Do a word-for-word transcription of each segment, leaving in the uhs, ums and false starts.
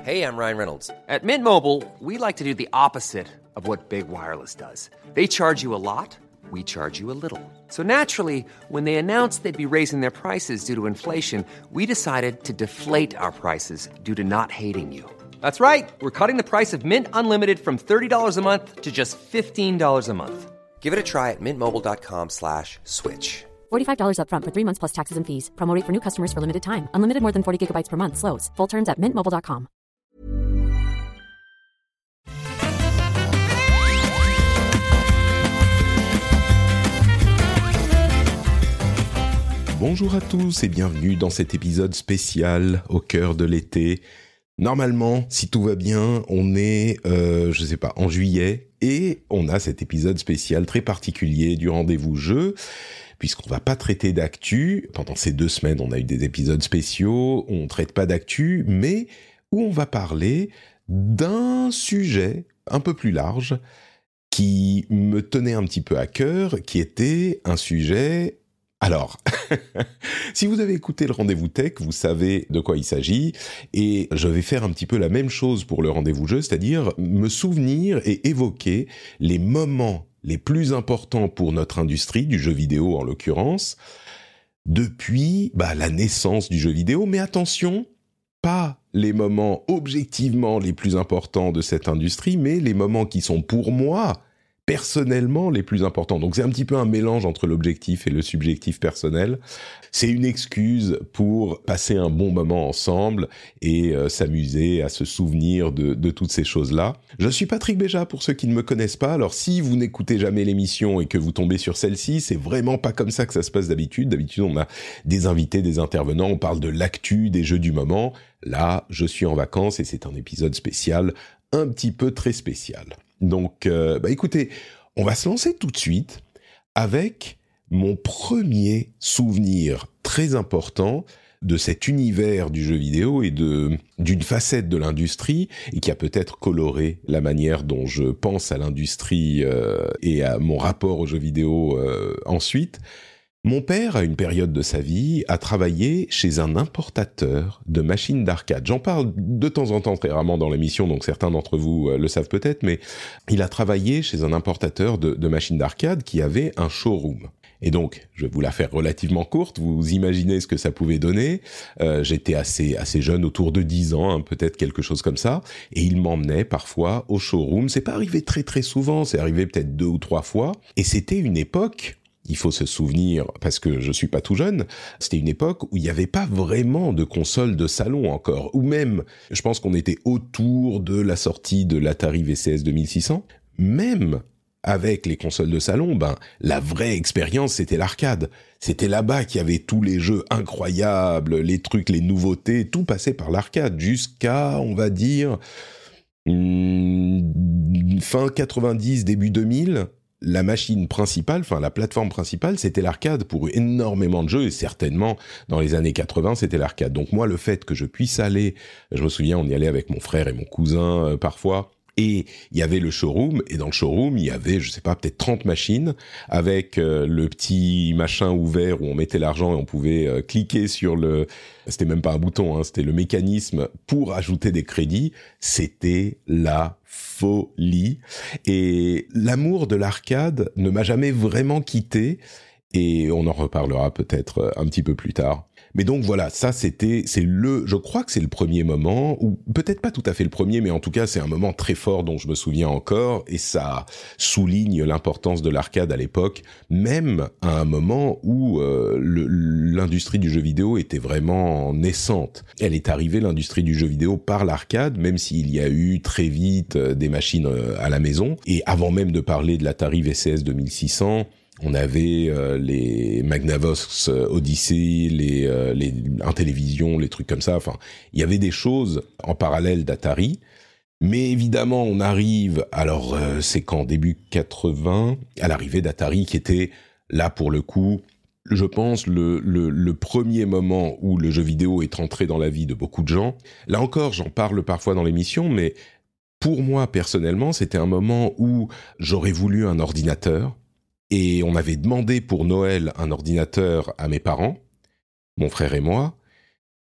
Hey, I'm Ryan Reynolds. At Mint Mobile, we like to do the opposite of what Big Wireless does. They charge you a lot, we charge you a little. So naturally, when they announced they'd be raising their prices due to inflation, we decided to deflate our prices due to not hating you. That's right. We're cutting the price of Mint Unlimited from thirty dollars a month to just fifteen dollars a month. Give it a try at mintmobile.com slash switch. forty-five dollars up front for three months plus taxes and fees. Promo rate for new customers for limited time. Unlimited more than forty gigabytes per month. Slows full terms at mint mobile dot com. Bonjour à tous et bienvenue dans cet épisode spécial au cœur de l'été. Normalement, si tout va bien, on est, euh, je sais pas, en juillet et on a cet épisode spécial très particulier du rendez-vous jeu, puisqu'on va pas traiter d'actu. Pendant ces deux semaines, on a eu des épisodes spéciaux, on traite pas d'actu, mais où on va parler d'un sujet un peu plus large qui me tenait un petit peu à cœur, qui était un sujet... Alors, si vous avez écouté le Rendez-vous Tech, vous savez de quoi il s'agit, et je vais faire un petit peu la même chose pour le Rendez-vous Jeu, c'est-à-dire me souvenir et évoquer les moments les plus importants pour notre industrie, du jeu vidéo en l'occurrence, depuis bah, la naissance du jeu vidéo, mais attention, pas les moments objectivement les plus importants de cette industrie, mais les moments qui sont pour moi... personnellement les plus importants. Donc c'est un petit peu un mélange entre l'objectif et le subjectif personnel. C'est une excuse pour passer un bon moment ensemble et euh, s'amuser à se souvenir de, de toutes ces choses-là. Je suis Patrick Béja pour ceux qui ne me connaissent pas. Alors si vous n'écoutez jamais l'émission et que vous tombez sur celle-ci, c'est vraiment pas comme ça que ça se passe d'habitude. D'habitude on a des invités, des intervenants, on parle de l'actu, des jeux du moment. Là, je suis en vacances et c'est un épisode spécial, un petit peu très spécial. Donc, euh, bah écoutez, on va se lancer tout de suite avec mon premier souvenir très important de cet univers du jeu vidéo et de, d'une facette de l'industrie et qui a peut-être coloré la manière dont je pense à l'industrie euh, et à mon rapport aux jeux vidéo euh, ensuite. Mon père, à une période de sa vie, a travaillé chez un importateur de machines d'arcade. J'en parle de temps en temps, très rarement dans l'émission, donc certains d'entre vous euh, le savent peut-être, mais il a travaillé chez un importateur de, de machines d'arcade qui avait un showroom. Et donc, je vais vous la faire relativement courte, vous imaginez ce que ça pouvait donner. Euh, j'étais assez assez jeune, autour de dix ans, hein, peut-être quelque chose comme ça, et il m'emmenait parfois au showroom. C'est pas arrivé très très souvent, c'est arrivé peut-être deux ou trois fois, et c'était une époque... Il faut se souvenir, parce que je suis pas tout jeune, c'était une époque où il n'y avait pas vraiment de console de salon encore, ou même, je pense qu'on était autour de la sortie de l'Atari V C S deux mille six cents, même avec les consoles de salon, ben, la vraie expérience, c'était l'arcade. C'était là-bas qu'il y avait tous les jeux incroyables, les trucs, les nouveautés, tout passait par l'arcade, jusqu'à, on va dire, hmm, fin quatre-vingt-dix, début deux mille, la machine principale, enfin la plateforme principale, c'était l'arcade pour énormément de jeux, et certainement dans les années quatre-vingts, c'était l'arcade. Donc moi, le fait que je puisse aller, je me souviens, on y allait avec mon frère et mon cousin euh, parfois, et il y avait le showroom, et dans le showroom, il y avait, je sais pas, peut-être trente machines, avec euh, le petit machin ouvert où on mettait l'argent et on pouvait euh, cliquer sur le... C'était même pas un bouton, hein, c'était le mécanisme pour ajouter des crédits. C'était la folie. Et l'amour de l'arcade ne m'a jamais vraiment quitté, et on en reparlera peut-être un petit peu plus tard. Mais donc voilà, ça c'était, c'est le, je crois que c'est le premier moment, ou peut-être pas tout à fait le premier, mais en tout cas c'est un moment très fort dont je me souviens encore, et ça souligne l'importance de l'arcade à l'époque, même à un moment où euh, le, l'industrie du jeu vidéo était vraiment naissante. Elle est arrivée, l'industrie du jeu vidéo, par l'arcade, même s'il y a eu très vite euh, des machines euh, à la maison, et avant même de parler de l'Atari V C S deux mille six cents, on avait euh, les Magnavox euh, Odyssey, les, euh, les Intellivision, les trucs comme ça. Enfin, il y avait des choses en parallèle d'Atari. Mais évidemment, on arrive, alors euh, c'est qu'en début quatre-vingts, à l'arrivée d'Atari, qui était là pour le coup, je pense, le, le, le premier moment où le jeu vidéo est entré dans la vie de beaucoup de gens. Là encore, j'en parle parfois dans l'émission, mais pour moi, personnellement, c'était un moment où j'aurais voulu un ordinateur. Et on avait demandé pour Noël un ordinateur à mes parents, mon frère et moi.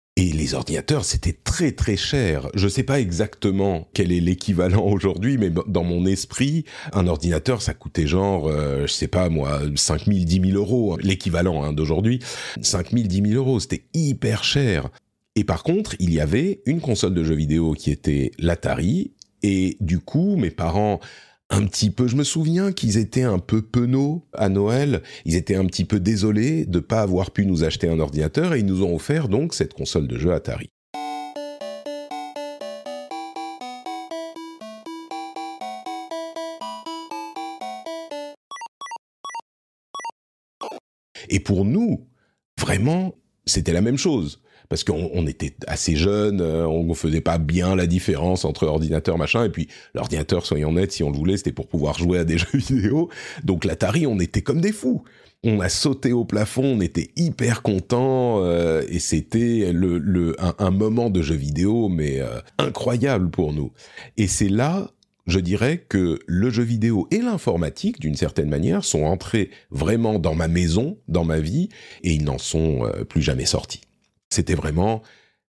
Et les ordinateurs, c'était très très cher. Je sais pas exactement quel est l'équivalent aujourd'hui, mais dans mon esprit, un ordinateur, ça coûtait genre, euh, je sais pas moi, cinq mille, dix mille euros, l'équivalent hein, d'aujourd'hui. cinq mille, dix mille euros, c'était hyper cher. Et par contre, il y avait une console de jeux vidéo qui était l'Atari, et du coup, mes parents... un petit peu, je me souviens qu'ils étaient un peu penauds à Noël, ils étaient un petit peu désolés de pas avoir pu nous acheter un ordinateur et ils nous ont offert donc cette console de jeu Atari. Et pour nous, vraiment, c'était la même chose. Parce qu'on on était assez jeunes, on ne faisait pas bien la différence entre ordinateur, machin, et puis l'ordinateur, soyons honnêtes, si on le voulait, c'était pour pouvoir jouer à des jeux vidéo. Donc l'Atari, on était comme des fous. On a sauté au plafond, on était hyper contents, euh, et c'était le, le, un, un moment de jeu vidéo, mais euh, incroyable pour nous. Et c'est là, je dirais, que le jeu vidéo et l'informatique, d'une certaine manière, sont entrés vraiment dans ma maison, dans ma vie, et ils n'en sont euh, plus jamais sortis. C'était vraiment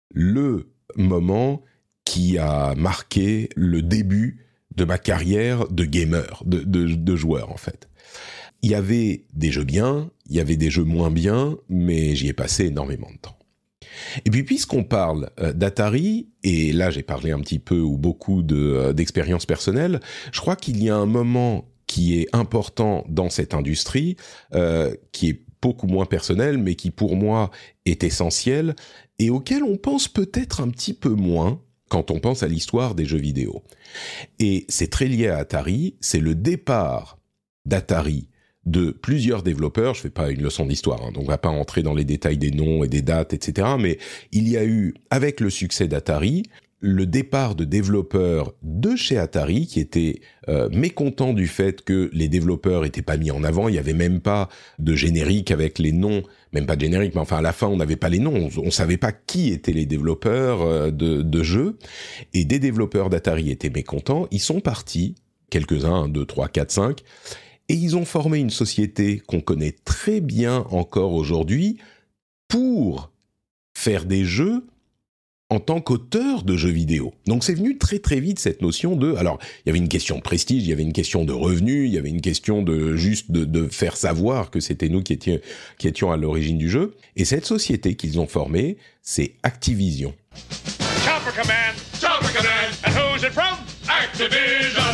le moment qui a marqué le début de ma carrière de gamer, de, de, de joueur en fait. Il y avait des jeux bien, il y avait des jeux moins bien, mais j'y ai passé énormément de temps. Et puis puisqu'on parle euh, d'Atari, et là j'ai parlé un petit peu ou beaucoup de, euh, d'expériences personnelles, je crois qu'il y a un moment qui est important dans cette industrie, euh, qui est beaucoup moins personnel, mais qui pour moi est essentiel, et auquel on pense peut-être un petit peu moins quand on pense à l'histoire des jeux vidéo. Et c'est très lié à Atari, c'est le départ d'Atari de plusieurs développeurs, je fais pas une leçon d'histoire, hein, donc on va pas entrer dans les détails des noms et des dates, et cetera, mais il y a eu, avec le succès d'Atari, le départ de développeurs de chez Atari qui étaient euh, mécontents du fait que les développeurs étaient pas mis en avant. Il y avait même pas de générique avec les noms, même pas de générique, mais enfin à la fin on n'avait pas les noms, on, on savait pas qui étaient les développeurs euh, de, de jeux. Et des développeurs d'Atari étaient mécontents. Ils sont partis, quelques-uns, un, deux, trois, quatre, cinq, et ils ont formé une société qu'on connaît très bien encore aujourd'hui pour faire des jeux en tant qu'auteur de jeux vidéo. Donc c'est venu très très vite cette notion de... Alors, il y avait une question de prestige, il y avait une question de revenus, il y avait une question de juste de, de faire savoir que c'était nous qui étions, qui étions à l'origine du jeu. Et cette société qu'ils ont formée, c'est Activision. Chopper Command, Chopper Command, and who's it from? Activision.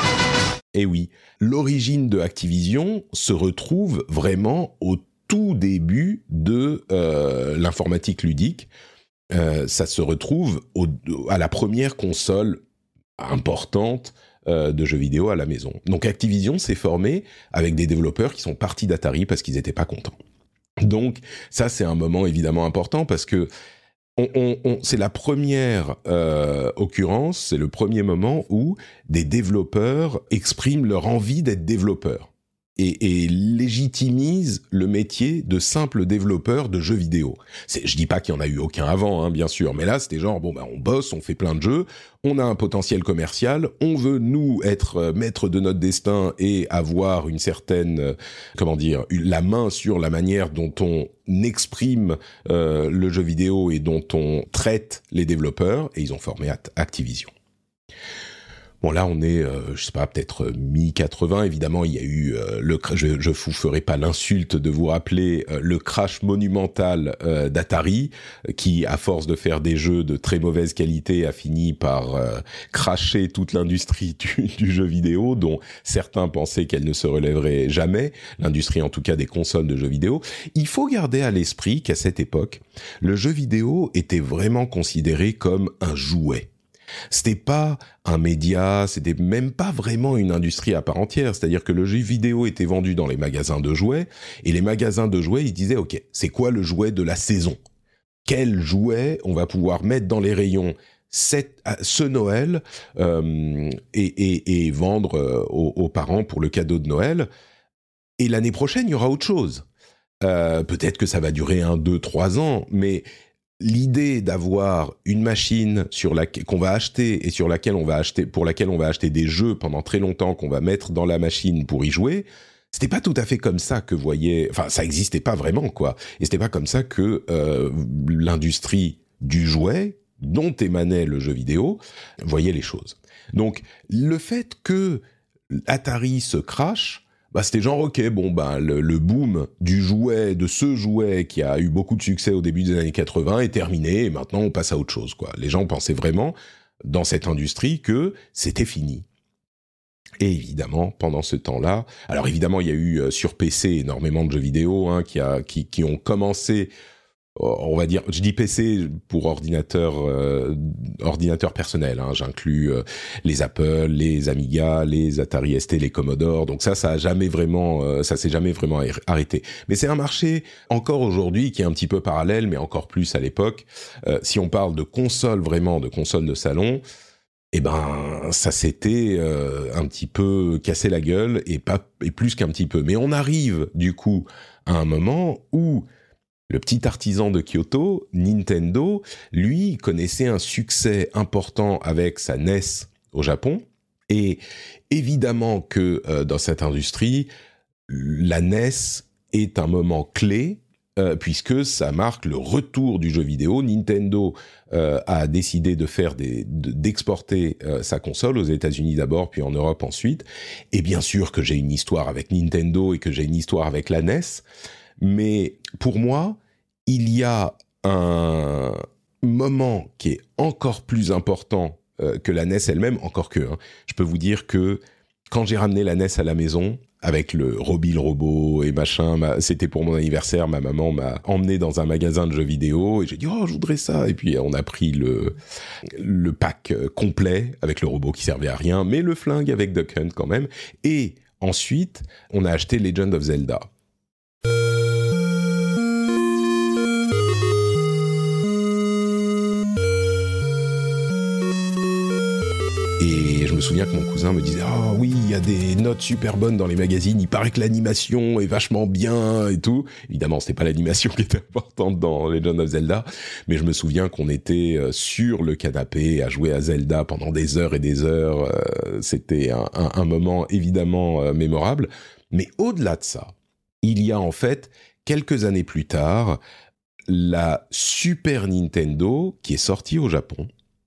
Et oui, l'origine de Activision se retrouve vraiment au tout début de euh, l'informatique ludique. Euh, ça se retrouve au, à la première console importante euh, de jeux vidéo à la maison. Donc Activision s'est formé avec des développeurs qui sont partis d'Atari parce qu'ils n'étaient pas contents. Donc ça, c'est un moment évidemment important parce que on, on, on, c'est la première euh, occurrence, c'est le premier moment où des développeurs expriment leur envie d'être développeurs. Et, et légitimise le métier de simple développeur de jeux vidéo. C'est, je dis pas qu'il y en a eu aucun avant, hein, bien sûr, mais là c'était genre bon bah on bosse, on fait plein de jeux, on a un potentiel commercial, on veut nous être euh, maîtres de notre destin et avoir une certaine euh, comment dire une, la main sur la manière dont on exprime euh, le jeu vidéo et dont on traite les développeurs, et ils ont formé Activision. Bon là on est, euh, je sais pas, peut-être euh, mi quatre-vingts. Évidemment il y a eu euh, le, je, je vous ferai pas l'insulte de vous rappeler euh, le crash monumental euh, d'Atari, euh, qui à force de faire des jeux de très mauvaise qualité a fini par euh, crasher toute l'industrie du, du jeu vidéo, dont certains pensaient qu'elle ne se relèverait jamais, l'industrie en tout cas des consoles de jeux vidéo. Il faut garder à l'esprit qu'à cette époque, le jeu vidéo était vraiment considéré comme un jouet. C'était pas un média, c'était même pas vraiment une industrie à part entière. C'est-à-dire que le jeu vidéo était vendu dans les magasins de jouets, et les magasins de jouets, ils disaient, OK, c'est quoi le jouet de la saison ? Quel jouet on va pouvoir mettre dans les rayons cette, ce Noël euh, et, et, et vendre euh, aux, aux parents pour le cadeau de Noël ? Et l'année prochaine, il y aura autre chose. Euh, peut-être que ça va durer un, deux, trois ans, mais... L'idée d'avoir une machine sur la, qu'on va acheter et sur laquelle on va acheter, pour laquelle on va acheter des jeux pendant très longtemps qu'on va mettre dans la machine pour y jouer, c'était pas tout à fait comme ça que voyait, enfin ça existait pas vraiment quoi, et c'était pas comme ça que euh, l'industrie du jouet dont émanait le jeu vidéo voyait les choses. Donc, le fait que Atari se crache, bah, c'était genre, ok, bon, bah, le, le boom du jouet, de ce jouet qui a eu beaucoup de succès au début des années quatre-vingts est terminé, et maintenant on passe à autre chose, quoi. Les gens pensaient vraiment, dans cette industrie, que c'était fini. Et évidemment, pendant ce temps-là, alors évidemment, il y a eu euh, sur P C énormément de jeux vidéo hein, qui, a, qui, qui ont commencé, on va dire, je dis P C pour ordinateur, euh, ordinateur personnel, hein, j'inclus euh, les Apple, les Amiga, les Atari S T, les Commodore, donc ça, ça a jamais vraiment, euh, ça s'est jamais vraiment arrêté. Mais c'est un marché encore aujourd'hui qui est un petit peu parallèle, mais encore plus à l'époque. Euh, si on parle de consoles vraiment, de consoles de salon, eh ben, ça s'était euh, un petit peu cassé la gueule et pas et plus qu'un petit peu. Mais on arrive du coup à un moment où le petit artisan de Kyoto, Nintendo, lui connaissait un succès important avec sa N E S au Japon. Et évidemment que euh, dans cette industrie, la N E S est un moment clé. Euh, puisque ça marque le retour du jeu vidéo. Nintendo euh, a décidé de faire des, de, d'exporter euh, sa console aux États-Unis d'abord, puis en Europe ensuite. Et bien sûr que j'ai une histoire avec Nintendo et que j'ai une histoire avec la N E S, mais pour moi, il y a un moment qui est encore plus important euh, que la N E S elle-même, encore que, hein, je peux vous dire que quand j'ai ramené la N E S à la maison, avec le Robbie le robot et machin, ma, c'était pour mon anniversaire, ma maman m'a emmené dans un magasin de jeux vidéo et j'ai dit « Oh, je voudrais ça !» Et puis on a pris le, le pack complet avec le robot qui servait à rien, mais le flingue avec Duck Hunt quand même. Et ensuite, on a acheté Legend of Zelda. Et je me souviens que mon cousin me disait « Ah oh, oui, il y a des notes super bonnes dans les magazines, il paraît que l'animation est vachement bien et tout. » Évidemment, c'était pas l'animation qui était importante dans Legend of Zelda, mais je me souviens qu'on était sur le canapé à jouer à Zelda pendant des heures et des heures. C'était un, un, un moment évidemment mémorable. Mais au-delà de ça, il y a en fait, quelques années plus tard, la Super Nintendo qui est sortie au Japon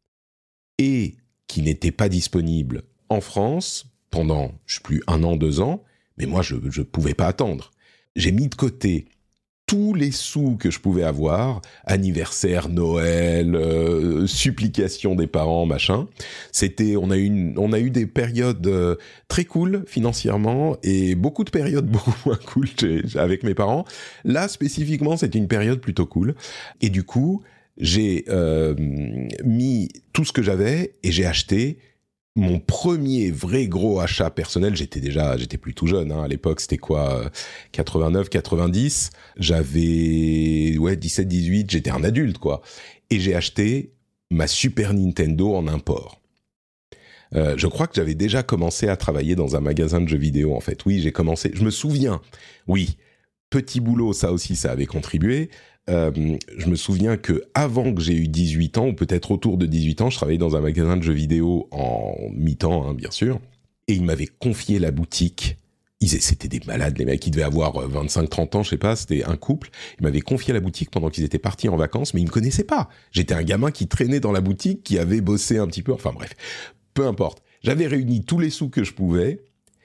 et qui n'était pas disponible en France pendant, je sais plus, un an, deux ans, mais moi, je ne pouvais pas attendre. J'ai mis de côté tous les sous que je pouvais avoir, anniversaire, Noël, euh, supplication des parents, machin. C'était, on a eu, une, on a eu des périodes euh, très cool financièrement et beaucoup de périodes beaucoup moins cool chez, avec mes parents. Là, spécifiquement, c'était une période plutôt cool. Et du coup, j'ai euh, mis tout ce que j'avais et j'ai acheté mon premier vrai gros achat personnel. J'étais déjà, j'étais plus tout jeune, hein, à l'époque, c'était quoi, quatre-vingt-neuf, quatre-vingt-dix. J'avais, ouais, dix-sept, dix-huit, j'étais un adulte, quoi. Et j'ai acheté ma Super Nintendo en import. Euh, je crois que j'avais déjà commencé à travailler dans un magasin de jeux vidéo, en fait. Oui, j'ai commencé, je me souviens, oui, petit boulot, ça aussi, ça avait contribué. Euh, je me souviens que avant que j'ai eu dix-huit ans, ou peut-être autour de dix-huit ans, je travaillais dans un magasin de jeux vidéo en mi-temps, hein, bien sûr, et ils m'avaient confié la boutique. Ils, c'était des malades, les mecs, ils devaient avoir vingt-cinq trente ans, je sais pas, c'était un couple. Ils m'avaient confié la boutique pendant qu'ils étaient partis en vacances, mais ils me connaissaient pas. J'étais un gamin qui traînait dans la boutique, qui avait bossé un petit peu, enfin bref, peu importe. J'avais réuni tous les sous que je pouvais,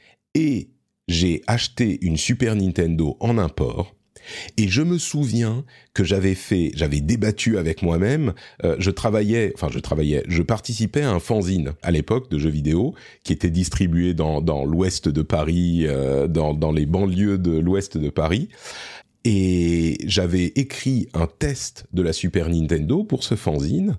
et j'ai acheté une Super Nintendo en import. Et je me souviens que j'avais fait, j'avais débattu avec moi-même. Euh, je travaillais, enfin je travaillais, je participais à un fanzine à l'époque de jeux vidéo qui était distribué dans dans l'ouest de Paris, euh, dans dans les banlieues de l'ouest de Paris. Et j'avais écrit un test de la Super Nintendo pour ce fanzine.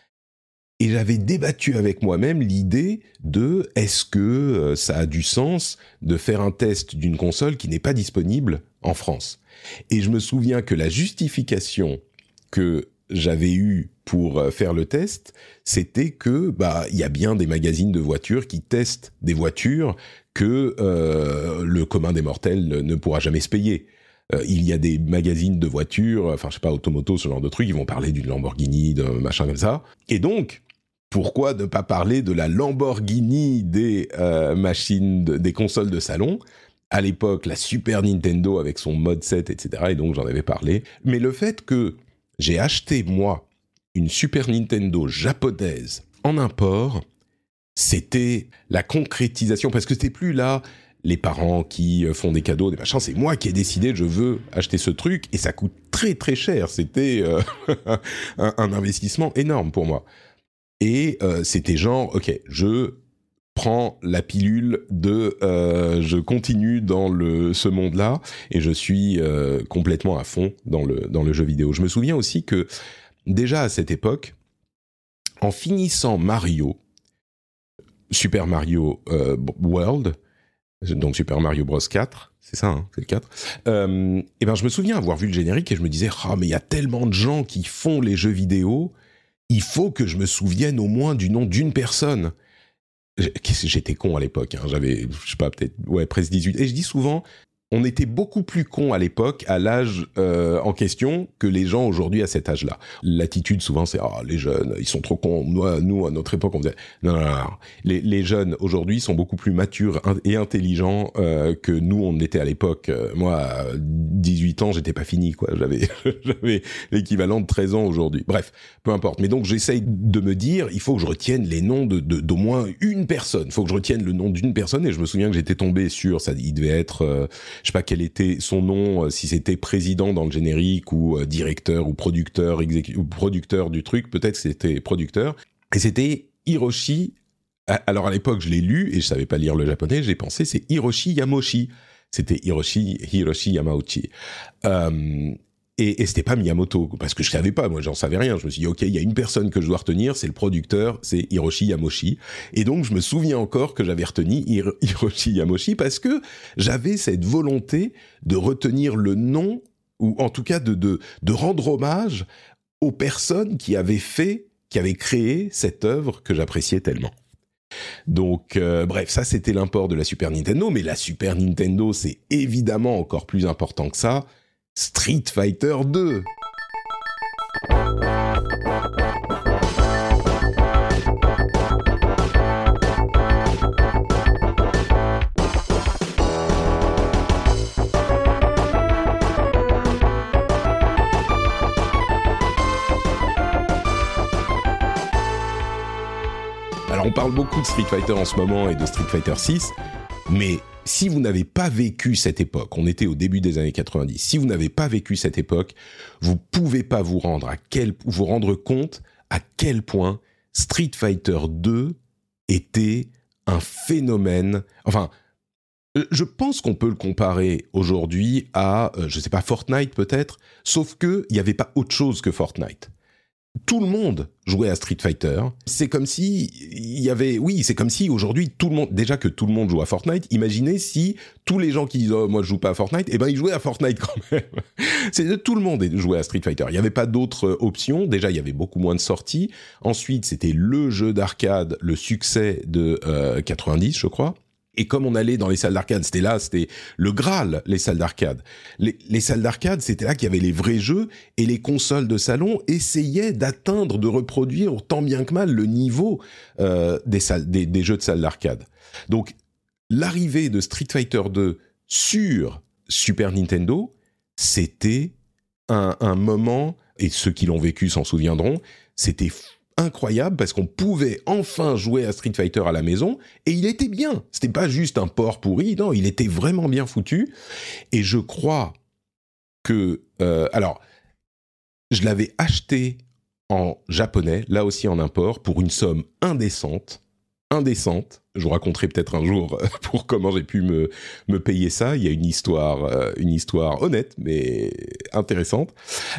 Et j'avais débattu avec moi-même l'idée de est-ce que euh, ça a du sens de faire un test d'une console qui n'est pas disponible en France. Et je me souviens que la justification que j'avais eue pour faire le test, c'était que bah il y a bien des magazines de voitures qui testent des voitures que euh, le commun des mortels ne, ne pourra jamais se payer. Euh, il y a des magazines de voitures, enfin je sais pas, Automoto, ce genre de trucs, ils vont parler d'une Lamborghini, d'un machin comme ça. Et donc, pourquoi ne pas parler de la Lamborghini des euh, machines, de, des consoles de salon ? À l'époque, la Super Nintendo avec son mode sept, et cetera. Et donc, j'en avais parlé. Mais le fait que j'ai acheté, moi, une Super Nintendo japonaise en import, c'était la concrétisation, parce que c'était plus là les parents qui font des cadeaux, des machins, c'est moi qui ai décidé, je veux acheter ce truc, et ça coûte très très cher, c'était euh, un, un investissement énorme pour moi. Et euh, c'était genre, ok, je prends la pilule de, euh, je continue dans le, ce monde-là, et je suis euh, complètement à fond dans le, dans le jeu vidéo. Je me souviens aussi que, déjà à cette époque, en finissant Mario, Super Mario euh, World, donc Super Mario Bros quatre, c'est ça, hein, c'est le quatre. Euh, et ben je me souviens avoir vu le générique et je me disais, ah oh, mais il y a tellement de gens qui font les jeux vidéo, il faut que je me souvienne au moins du nom d'une personne. J'étais con à l'époque, hein, j'avais, je sais pas, peut-être, ouais, presque dix-huit. Et je dis souvent, on était beaucoup plus cons à l'époque, à l'âge euh, en question, que les gens aujourd'hui à cet âge-là. L'attitude, souvent, c'est « Ah, les jeunes, ils sont trop cons. » Nous, nous, à notre époque, on faisait « Non, non, non, non. » Les, les jeunes, aujourd'hui, sont beaucoup plus matures et intelligents euh, que nous, on était à l'époque. Moi, à dix-huit ans, j'étais pas fini, quoi. J'avais, j'avais l'équivalent de treize ans aujourd'hui. Bref, peu importe. Mais donc, j'essaye de me dire, il faut que je retienne les noms de, de, d'au moins une personne. Il faut que je retienne le nom d'une personne. Et je me souviens que j'étais tombé sur, ça, il devait être... Euh, je sais pas quel était son nom, euh, si c'était président dans le générique ou euh, directeur ou producteur, exécu- ou producteur du truc, peut-être que c'était producteur. Et c'était Hiroshi. Alors à l'époque, je l'ai lu et je savais pas lire le japonais. J'ai pensé c'est Hiroshi Yamauchi. C'était Hiroshi Hiroshi Yamauchi. Euh, Et, et c'était pas Miyamoto, parce que je savais pas, moi j'en savais rien. Je me suis dit, ok, il y a une personne que je dois retenir, c'est le producteur, c'est Hiroshi Yamauchi. Et donc je me souviens encore que j'avais retenu Hir- Hiroshi Yamauchi parce que j'avais cette volonté de retenir le nom, ou en tout cas de, de, de rendre hommage aux personnes qui avaient fait, qui avaient créé cette œuvre que j'appréciais tellement. Donc, euh, bref, ça c'était l'import de la Super Nintendo, mais la Super Nintendo c'est évidemment encore plus important que ça. Street Fighter deux. Alors on parle beaucoup de Street Fighter en ce moment et de Street Fighter six, mais si vous n'avez pas vécu cette époque, on était au début des années quatre-vingt-dix, si vous n'avez pas vécu cette époque, vous pouvez pas vous rendre à quel, vous rendre compte à quel point Street Fighter deux était un phénomène. Enfin, je pense qu'on peut le comparer aujourd'hui à, je sais pas, Fortnite peut-être, sauf que il y avait pas autre chose que Fortnite. Tout le monde jouait à Street Fighter. C'est comme si il y avait, oui, c'est comme si aujourd'hui tout le monde, déjà que tout le monde joue à Fortnite. Imaginez si tous les gens qui disent oh, moi je joue pas à Fortnite, eh ben ils jouaient à Fortnite quand même. C'est tout le monde jouait à Street Fighter. Il y avait pas d'autres options. Déjà il y avait beaucoup moins de sorties. Ensuite c'était le jeu d'arcade, le succès de euh, quatre-vingt-dix, je crois. Et comme on allait dans les salles d'arcade, c'était là, c'était le Graal, les salles d'arcade. Les, les salles d'arcade, c'était là qu'il y avait les vrais jeux, et les consoles de salon essayaient d'atteindre, de reproduire tant bien que mal le niveau euh, des, salles, des, des jeux de salles d'arcade. Donc, l'arrivée de Street Fighter deux sur Super Nintendo, c'était un, un moment, et ceux qui l'ont vécu s'en souviendront, c'était fou. Incroyable parce qu'on pouvait enfin jouer à Street Fighter à la maison et il était bien. C'était pas juste un port pourri, non, il était vraiment bien foutu. Et je crois que, euh, alors, je l'avais acheté en japonais, là aussi en import, pour une somme indécente, indécente. Je vous raconterai peut-être un jour pour comment j'ai pu me me payer ça. Il y a une histoire, euh, une histoire honnête mais intéressante.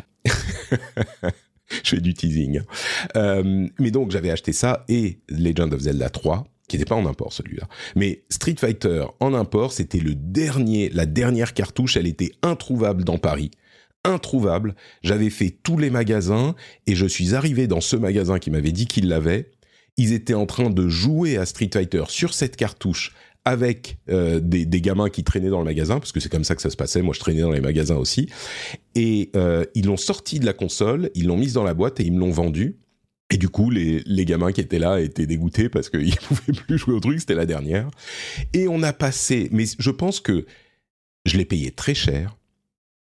Je fais du teasing. Euh, mais donc, j'avais acheté ça et Legend of Zelda trois, qui n'était pas en import, celui-là. Mais Street Fighter en import, c'était le dernier, la dernière cartouche, elle était introuvable dans Paris. Introuvable. J'avais fait tous les magasins et je suis arrivé dans ce magasin qui m'avait dit qu'il l'avait. Ils étaient en train de jouer à Street Fighter sur cette cartouche avec euh, des, des gamins qui traînaient dans le magasin, parce que c'est comme ça que ça se passait, moi je traînais dans les magasins aussi, et euh, ils l'ont sorti de la console, ils l'ont mise dans la boîte et ils me l'ont vendue, et du coup les, les gamins qui étaient là étaient dégoûtés parce qu'ils pouvaient plus jouer au truc, c'était la dernière, et on a passé, mais je pense que je l'ai payé très cher,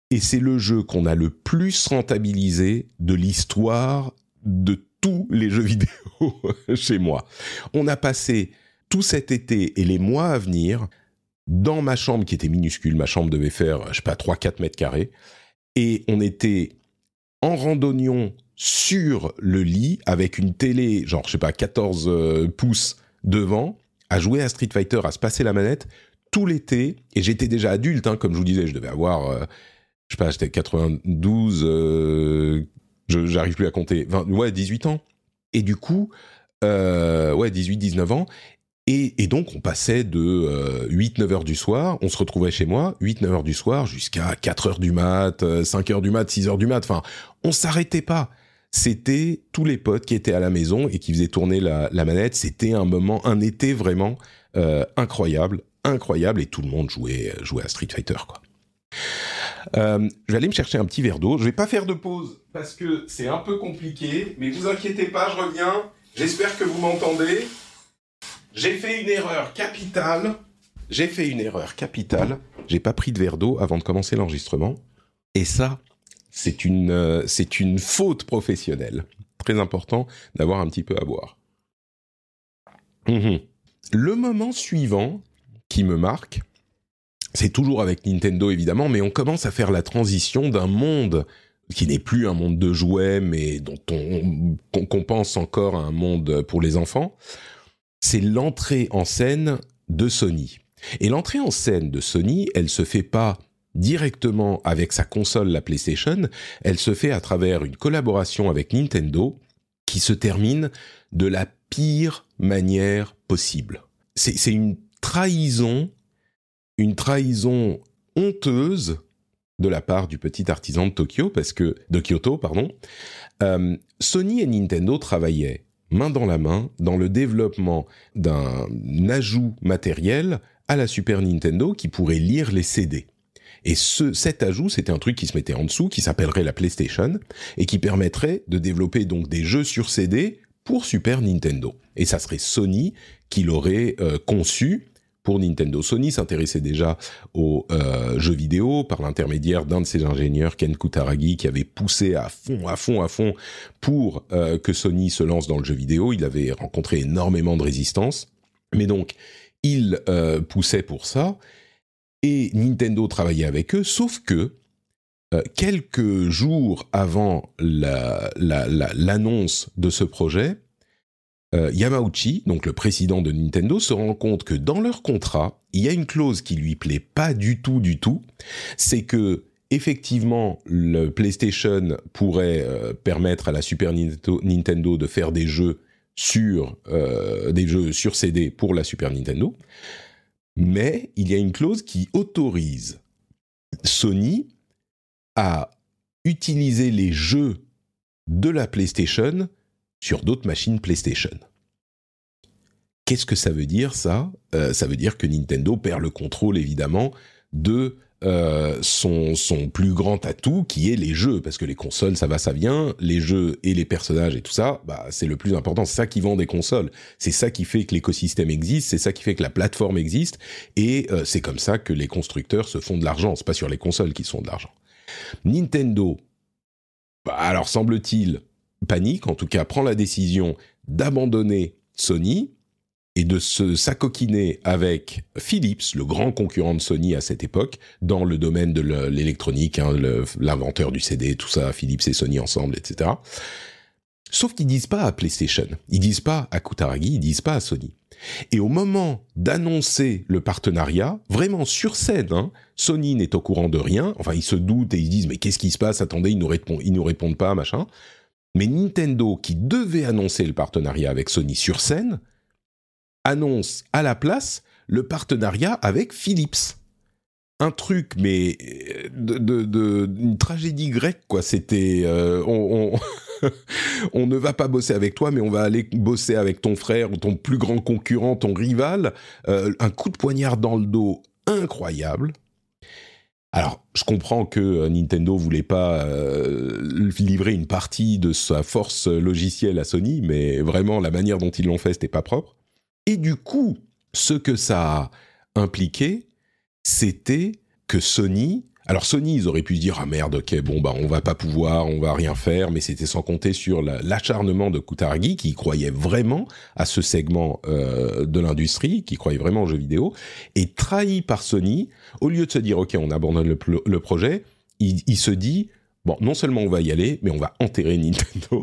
et c'est le jeu qu'on a le plus rentabilisé de l'histoire de tous les jeux vidéo chez moi. On a passé tout cet été et les mois à venir dans ma chambre qui était minuscule, ma chambre devait faire, je sais pas, trois à quatre mètres carrés, et on était en randonnion sur le lit avec une télé, genre, je sais pas, quatorze euh, pouces devant, à jouer à Street Fighter, à se passer la manette tout l'été, et j'étais déjà adulte, hein, comme je vous disais, je devais avoir, euh, je sais pas, j'étais quatre-vingt-douze, euh, je, j'arrive plus à compter, vingt, ouais, dix-huit ans, et du coup, euh, ouais, dix-huit dix-neuf ans, Et, et donc, on passait de euh, huit neuf heures du soir, on se retrouvait chez moi, huit neuf heures du soir, jusqu'à quatre heures du mat, cinq heures du mat, six heures du mat, enfin, on s'arrêtait pas. C'était tous les potes qui étaient à la maison et qui faisaient tourner la, la manette. C'était un moment, un été vraiment euh, incroyable, incroyable, et tout le monde jouait, jouait à Street Fighter, quoi. Euh, je vais aller me chercher un petit verre d'eau. Je vais pas faire de pause parce que c'est un peu compliqué, mais vous inquiétez pas, je reviens. J'espère que vous m'entendez. J'ai fait une erreur capitale. J'ai fait une erreur capitale. J'ai pas pris de verre d'eau avant de commencer l'enregistrement. Et ça, c'est une, euh, c'est une faute professionnelle. Très important d'avoir un petit peu à boire. Mmh. Le moment suivant qui me marque, c'est toujours avec Nintendo évidemment, mais on commence à faire la transition d'un monde qui n'est plus un monde de jouets, mais dont on, qu'on, qu'on pense encore à un monde pour les enfants. C'est l'entrée en scène de Sony. Et l'entrée en scène de Sony, elle se fait pas directement avec sa console, la PlayStation, elle se fait à travers une collaboration avec Nintendo qui se termine de la pire manière possible. C'est, c'est une trahison, une trahison honteuse de la part du petit artisan de Tokyo, parce que, de Kyoto, pardon. Euh, Sony et Nintendo travaillaient main dans la main dans le développement d'un ajout matériel à la Super Nintendo qui pourrait lire les C D. Et ce, cet ajout, c'était un truc qui se mettait en dessous, qui s'appellerait la PlayStation, et qui permettrait de développer donc des jeux sur C D pour Super Nintendo. Et ça serait Sony qui l'aurait euh, conçu pour Nintendo. Sony s'intéressait déjà aux euh, jeux vidéo par l'intermédiaire d'un de ses ingénieurs, Ken Kutaragi, qui avait poussé à fond, à fond, à fond pour euh, que Sony se lance dans le jeu vidéo. Il avait rencontré énormément de résistance, mais donc il euh, poussait pour ça, et Nintendo travaillait avec eux, sauf que euh, quelques jours avant la, la, la, l'annonce de ce projet, Euh, Yamauchi, donc le président de Nintendo, se rend compte que dans leur contrat, il y a une clause qui lui plaît pas du tout, du tout. C'est que, effectivement, le PlayStation pourrait euh, permettre à la Super Nintendo de faire des jeux sur, euh, des jeux sur C D pour la Super Nintendo. Mais il y a une clause qui autorise Sony à utiliser les jeux de la PlayStation sur d'autres machines PlayStation. Qu'est-ce que ça veut dire, ça ? euh, Ça veut dire que Nintendo perd le contrôle, évidemment, de euh, son, son plus grand atout, qui est les jeux, parce que les consoles, ça va, ça vient, les jeux et les personnages et tout ça, bah, c'est le plus important, c'est ça qui vend des consoles, c'est ça qui fait que l'écosystème existe, c'est ça qui fait que la plateforme existe, et euh, c'est comme ça que les constructeurs se font de l'argent, c'est pas sur les consoles qu'ils se font de l'argent. Nintendo, bah, alors semble-t-il, panique, en tout cas prend la décision d'abandonner Sony et de se s'acoquiner avec Philips, le grand concurrent de Sony à cette époque, dans le domaine de l'électronique, hein, le, l'inventeur du C D, tout ça, Philips et Sony ensemble, et cetera. Sauf qu'ils disent pas à PlayStation, ils disent pas à Kutaragi, ils disent pas à Sony. Et au moment d'annoncer le partenariat, vraiment sur scène, hein, Sony n'est au courant de rien, enfin ils se doutent et ils disent mais qu'est-ce qui se passe, attendez, ils nous répondent, ils nous répondent pas, machin. Mais Nintendo, qui devait annoncer le partenariat avec Sony sur scène, annonce à la place le partenariat avec Philips. Un truc, mais de, de, de une tragédie grecque, quoi. C'était, euh, on, on, on ne va pas bosser avec toi, mais on va aller bosser avec ton frère ou ton plus grand concurrent, ton rival. Euh, un coup de poignard dans le dos incroyable. Alors, je comprends que Nintendo voulait pas euh, livrer une partie de sa force logicielle à Sony, mais vraiment, la manière dont ils l'ont fait, c'était pas propre. Et du coup, ce que ça a impliqué, c'était que Sony... Alors Sony, ils auraient pu se dire ah merde, ok, bon bah on va pas pouvoir, on va rien faire, mais c'était sans compter sur la, l'acharnement de Kutaragi qui croyait vraiment à ce segment euh, de l'industrie, qui croyait vraiment aux jeux vidéo, et trahi par Sony, au lieu de se dire ok, on abandonne le, le projet, il, il se dit bon, non seulement on va y aller, mais on va enterrer Nintendo.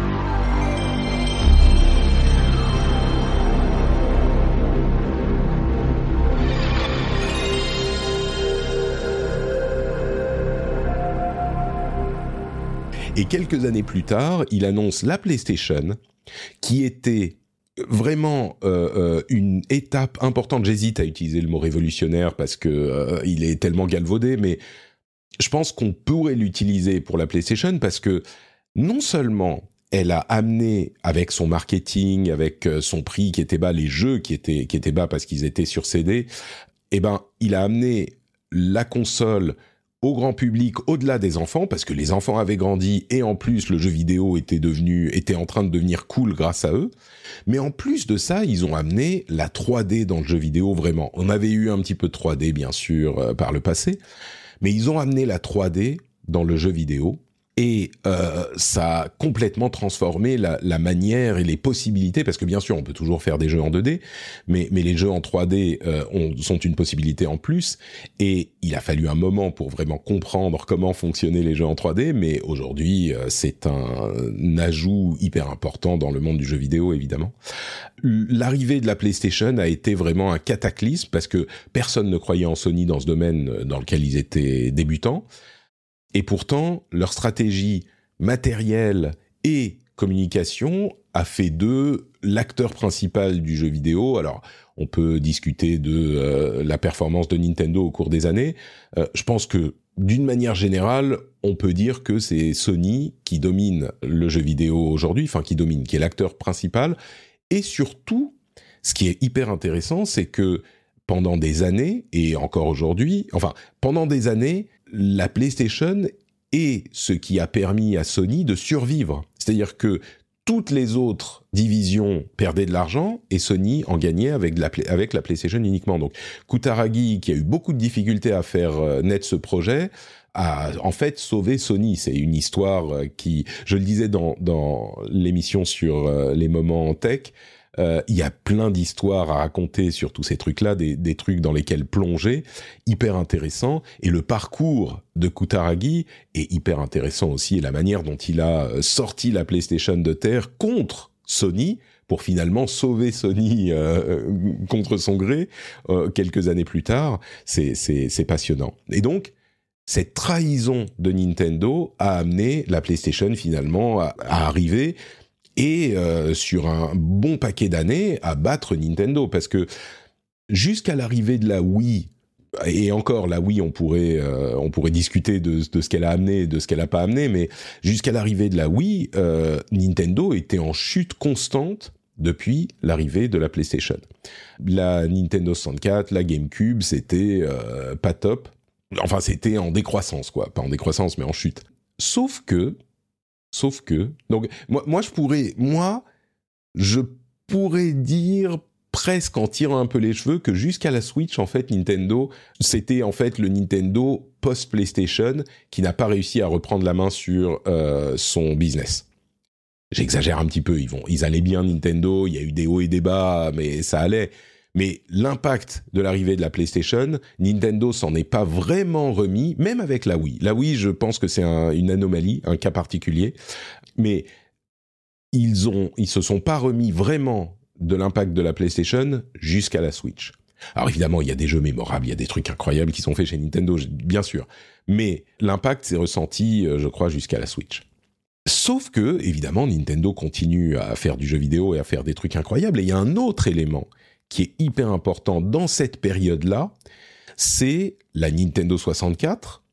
Et quelques années plus tard, il annonce la PlayStation, qui était vraiment euh, euh, une étape importante. J'hésite à utiliser le mot révolutionnaire parce que euh, il est tellement galvaudé, mais je pense qu'on pourrait l'utiliser pour la PlayStation parce que non seulement elle a amené avec son marketing, avec son prix qui était bas, les jeux qui étaient qui étaient bas parce qu'ils étaient sur C D, eh ben il a amené la console au grand public, au-delà des enfants, parce que les enfants avaient grandi et en plus le jeu vidéo était devenu, était en train de devenir cool grâce à eux. Mais en plus de ça, ils ont amené la trois D dans le jeu vidéo vraiment. On avait eu un petit peu de trois D bien sûr euh, par le passé, mais ils ont amené la trois D dans le jeu vidéo. Et euh, ça a complètement transformé la, la manière et les possibilités, parce que bien sûr on peut toujours faire des jeux en deux D, mais, mais les jeux en trois D euh, ont, sont une possibilité en plus, et il a fallu un moment pour vraiment comprendre comment fonctionnaient les jeux en trois D, mais aujourd'hui euh, c'est un, un ajout hyper important dans le monde du jeu vidéo évidemment. L'arrivée de la PlayStation a été vraiment un cataclysme, parce que personne ne croyait en Sony dans ce domaine dans lequel ils étaient débutants. Et pourtant, leur stratégie matérielle et communication a fait d'eux l'acteur principal du jeu vidéo. Alors, on peut discuter de euh, la performance de Nintendo au cours des années. Euh, je pense que, d'une manière générale, on peut dire que c'est Sony qui domine le jeu vidéo aujourd'hui, enfin qui domine, qui est l'acteur principal. Et surtout, ce qui est hyper intéressant, c'est que pendant des années, et encore aujourd'hui, enfin, pendant des années, la PlayStation est ce qui a permis à Sony de survivre. C'est-à-dire que toutes les autres divisions perdaient de l'argent et Sony en gagnait avec, de la, avec la PlayStation uniquement. Donc, Kutaragi, qui a eu beaucoup de difficultés à faire naître ce projet, a en fait sauvé Sony. C'est une histoire qui, je le disais dans, dans l'émission sur les moments en tech, Euh, il y a plein d'histoires à raconter sur tous ces trucs-là, des, des trucs dans lesquels plonger, hyper intéressant. Et le parcours de Kutaragi est hyper intéressant aussi, et la manière dont il a sorti la PlayStation de terre contre Sony, pour finalement sauver Sony euh, contre son gré, euh, quelques années plus tard, c'est, c'est, c'est passionnant. Et donc, cette trahison de Nintendo a amené la PlayStation finalement à, à arriver et euh, sur un bon paquet d'années à battre Nintendo, parce que jusqu'à l'arrivée de la Wii, et encore la Wii on pourrait euh, on pourrait discuter de, de ce qu'elle a amené et de ce qu'elle a pas amené, mais jusqu'à l'arrivée de la Wii, euh, Nintendo était en chute constante depuis l'arrivée de la PlayStation. La Nintendo soixante-quatre, la GameCube, c'était euh, pas top. Enfin, c'était en décroissance, quoi, pas en décroissance, mais en chute. Sauf que Sauf que, donc, moi, moi, je pourrais, moi, je pourrais dire presque en tirant un peu les cheveux que jusqu'à la Switch, en fait, Nintendo, c'était en fait le Nintendo post-PlayStation qui n'a pas réussi à reprendre la main sur euh, son business. J'exagère un petit peu, ils vont, ils allaient bien Nintendo, il y a eu des hauts et des bas, mais ça allait. Mais l'impact de l'arrivée de la PlayStation, Nintendo s'en est pas vraiment remis, même avec la Wii. La Wii, je pense que c'est un, une anomalie, un cas particulier. Mais ils ont, ils se sont pas remis vraiment de l'impact de la PlayStation jusqu'à la Switch. Alors évidemment, il y a des jeux mémorables, il y a des trucs incroyables qui sont faits chez Nintendo, bien sûr. Mais l'impact s'est ressenti, je crois, jusqu'à la Switch. Sauf que, évidemment, Nintendo continue à faire du jeu vidéo et à faire des trucs incroyables. Et il y a un autre élément qui est hyper important dans cette période-là, c'est la Nintendo soixante-quatre.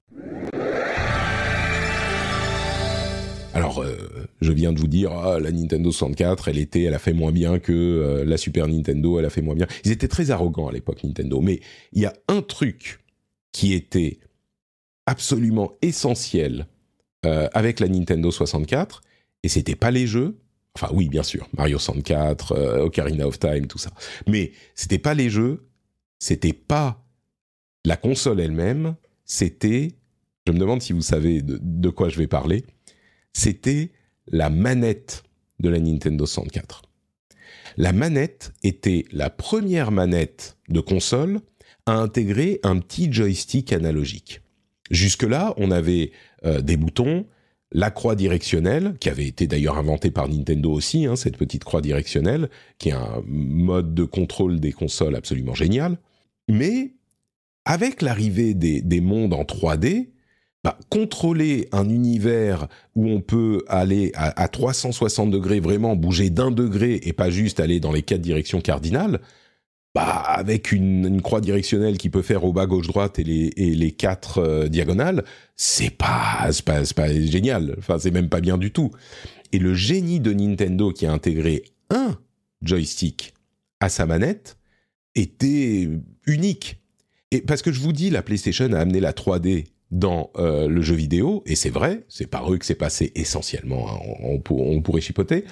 Alors, euh, je viens de vous dire, ah, la Nintendo soixante-quatre, elle était, elle a fait moins bien que euh, la Super Nintendo, elle a fait moins bien. Ils étaient très arrogants à l'époque, Nintendo. Mais il y a un truc qui était absolument essentiel euh, avec la Nintendo soixante-quatre, et c'était pas les jeux. Enfin oui, bien sûr, Mario soixante-quatre, euh, Ocarina of Time, tout ça. Mais c'était pas les jeux, c'était pas la console elle-même, c'était je me demande si vous savez de, de quoi je vais parler, c'était la manette de la Nintendo soixante-quatre. La manette était la première manette de console à intégrer un petit joystick analogique. Jusque-là, on avait euh, des boutons, la croix directionnelle, qui avait été d'ailleurs inventée par Nintendo aussi, hein, cette petite croix directionnelle, qui est un mode de contrôle des consoles absolument génial. Mais avec l'arrivée des, des mondes en trois D, bah, contrôler un univers où on peut aller à, à trois cent soixante degrés, vraiment bouger d'un degré et pas juste aller dans les quatre directions cardinales, bah, avec une, une croix directionnelle qui peut faire au bas, gauche, droite et les, et les quatre euh, diagonales, c'est pas, c'est pas, c'est pas génial. Enfin, c'est même pas bien du tout. Et le génie de Nintendo qui a intégré un joystick à sa manette était unique. Et parce que je vous dis, la PlayStation a amené la trois D dans euh, le jeu vidéo, et c'est vrai, c'est par eux que c'est passé essentiellement, hein, on, on, on pourrait chipoter.